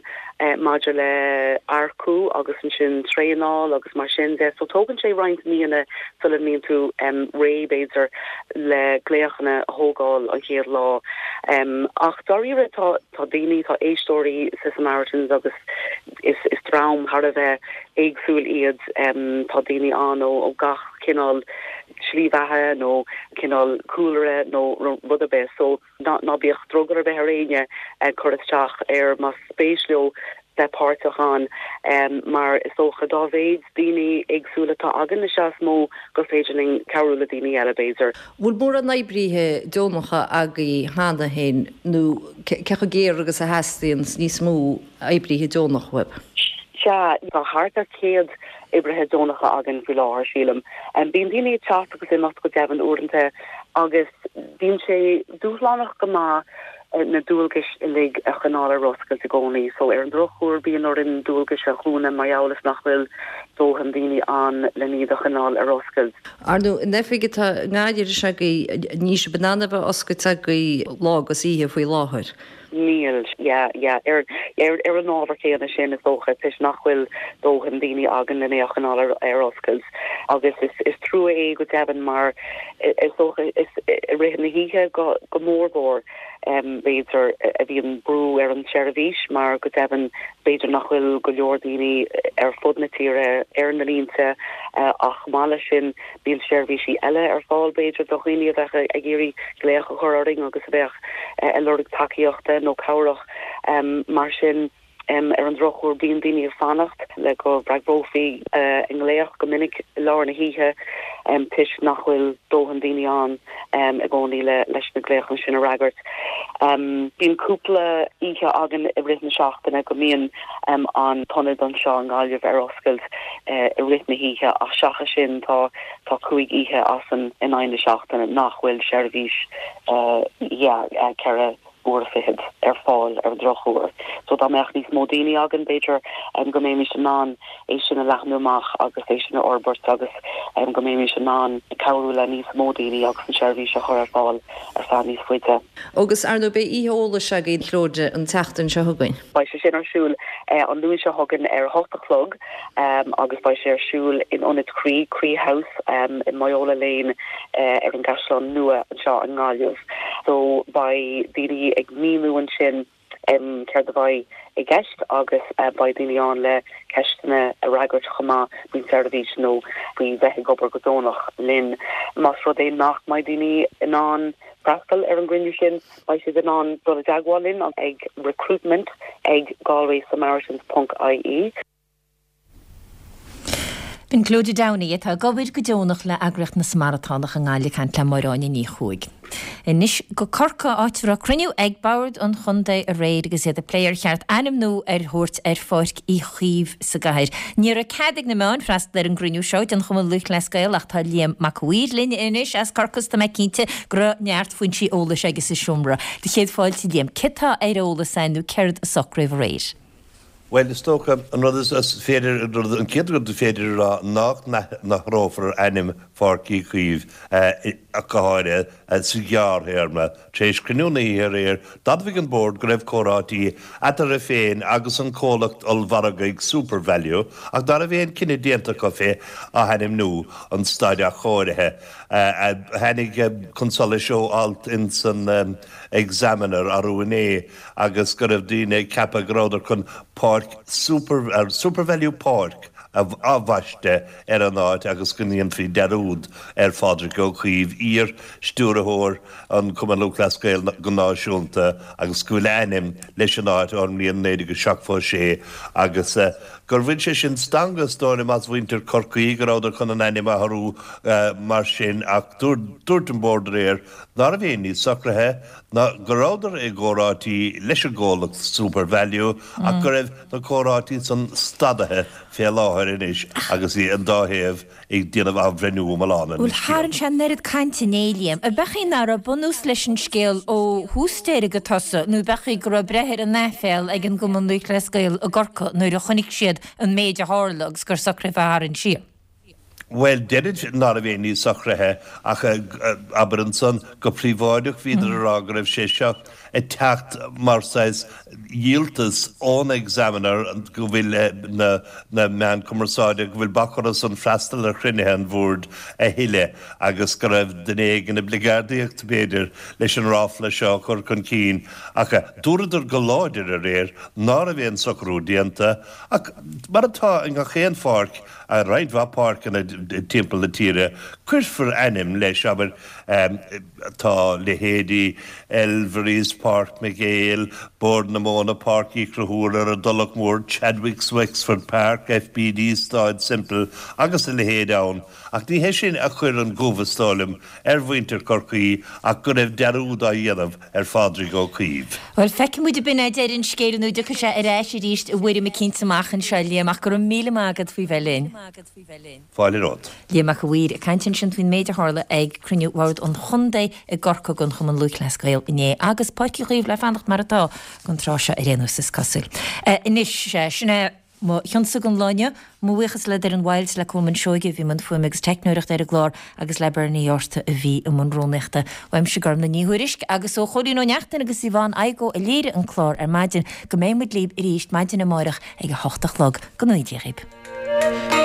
module arcu August and Shin Trainall August Marshin so token Shay Ryan me in a full mean to Ray Baser le gleachna hogal on here law ach dorire ta dini ta a story sa Samaritans August is traum har of eigsúl iad ta dini ano o gach kinol slívahe no kinol coolere no rudderbe so not be droger beharine choristach mas spatial de páirrtaán mar is socha dávéid daoine agsúlatá agan na seas mó go féidirling carúla daoine elebéidir. Bhfuil mór an naibrithe dónacha agaí hána hain nó cecha géir agus a heastíons níos mó aibrithe dónach web. Tá harta céad ibrithe dónacha agan fi láthir sílam. Bíon daoine teach agus é go devan uanta agus bíon sé dúslánach go má na dúlgis lig a chanála roscail a gcónaí, so an drochúr bíon or in dúlgis a chúna maiálas nachfuil dóhan daoine an le níad a chanál a roscail. Arnú, nefige tá ngáidir se níos bananabh oscail a lágus ihe faoi láthir. Níl, an ábhar céanna sin is dócha tis nachhfuil dóhan daoine agan le néoch an aeroscils. Agus is trú go deban mar is rihan na híthe go mórbór béidir a bhíon brú an seirbhís mar go deban béidir nachhfuil go leor daoine fud na tíre na línte ach mála sin bíon seirbhísí eile fáil béidir do chuoine a bheith a géirí gléach a choring agus a bheith a lorig takeíochta nó cabhrach mar sin an drochúr bíon daoine a fannacht le go bragbófií an gléach go minic láir na híthe tiis nachhfuil dóhan daoine an a gcónaí leis na gléach an sin a ragart. Bíon cúpla ihe agan i rith na seachtainna go mííon an tonad an seo an gáileh ar oscailt i rith na híthe ach seacha sin tá cuaig ihe as an in aine seachtainna nachhfuil seirbhís ceire fihid fáil drochúir. So dá meach níos mó daoine agan béidir go mé mis ná é sin a lechnúach agus é sin orbert agus go mé mis ná cabhrú le níos mó daoine agus an seirbhís a chur fáil fan níos fuide. Agus arnú be íolalas se géad tróide an teachtain se thugain. Ba sé sin arsúil an luúin se thugan ar hotalog agus ba sé arsúil in onid Cree House in Maiola Lane ar an gaslan nua an seo an gáileh. So ba daoine ag míú an sin ceir do bhaid i gceist agus ba daoine an le ceistena a ragart chumá bhín seirbhís nó bhí bheith gobar go dónach linn mas rud é nach mai daoine in an prastal ar an grinne sin ba sé den an do deagháilinn an ag recruitment ag galwaysamaritans.ie. Bhín Clúide Downey atá gohfuid go dúnach le agracht na smaratánach an gáile cant le Moráine ní chuig. Inis go corca áitir cruniú ag bawd an chundé a réid agus iad a pléir cheart anam nó thuirt fáirc í chiomh sa gaiir. Níor a cadig na meán freast ar an gruniú seoid an chumil luch le scail ach tá Liam Machuír linne inis as corcas tá cínte gro neart faoin si ólas agus is siúmra. De chéad fáilte Liam Kitá ar ólas sainú ceird a socraibh réir. Well, is toch an rud as féidir an céad go féidir nach rófar anim farcí chuomh a goáire sa gearthéirme trééis cruúnaí ar dad bhíh an bord go raibh chorátí atar a féin agus an cólacht olharagaigh super value ach dar a bhéon cinenne déanta go fé a henim nó an staide chóirithe henig consola seo alt in san examiner a runé agus go raibh daoine cappa gráidir chun super value park a bhaiste ar an áit agus go níon fhí deúd ar fáidir go chuomh ír stúrathóir an cuman lucascéil go náisiúnta agus scuúlanim leis an áit an líon néidir go seachfá sé agus gur bhain sé sin stangas dóna mas bhaintear corcaí goráidir chun an anim athú mar sin ach dúirt an bord réir ná a bhéon níos sacrathe na goráidir i gcórátí leis an ggólacht super value ach go raibh na córátí san stadathe fé láthir áirin is agus í an dáhéamh ag déanamh abhrenú málána. Bhfuil háann se nerid cantinéliam, a bechin nar a bunús leis an scéal ó hústéire go tosa, nó bechi gur a brethir an nefeil ag an goman nuich le scéal a gorca nuair a chonig siad an méide hárlags gur sacra bhar an siar. Well, dead nar a bhéní sacrathe ach Aberanson go príomháideach híidir ará go raibh sé seo I techt marsáis díaltas ón examiner go bhfuil na mean cumarsáide go bhfuil bachoras an freistal ar chrunithe an bhúrd a hiile agus go raibh den éigen na bligardaíocht béidir leis an ráfla seo chur chun cín ach dúradidir go láidir a réir ná a bhéon sacrú dianta ach mar atá in ga chéan fárc a Raidhá Park in a timppel na tíre chuirfur anim leis aber tá lehédi Elveries Park McGale, Bord na Mona Park í Cruhúr ar a Dullochmór, Chadwick's Wexford Park, FBD Stáid Simple agus a lehéad ann ach ní hé sin a chuir an gomhastálim bhaintear Corcaí ach go raibh dearúd a dhéanamh fádra go Caoimh. Well feice muid bin idir an scéanú ducha sé a réis a ríist a bhuiir me cinntamach an se léamach gur an míle mágad faoi bhelín. Fáile rád. Léamach a bhuiir a caiintin sin faoin méidir hála ag cruniuhhard an chundé i gorca gon chum an luich lescail iné agus poiciúíomh le fannacht mar atá gon trá se a réanús is cosúil. Inis sinna Thionsa gon láine, muhuichas le an Wild le cuman seoige bhí man fuimigus technúirecht ar a glár agus le barnaí orta a bhí am an rónechta weim se garm na níhuiirisc agus ó choín ó neachtain agus í bhain aigó a léire an chlár ar maidin go méimid líb i ríist maidin na máireach ag a 8 lag go nuidíghib.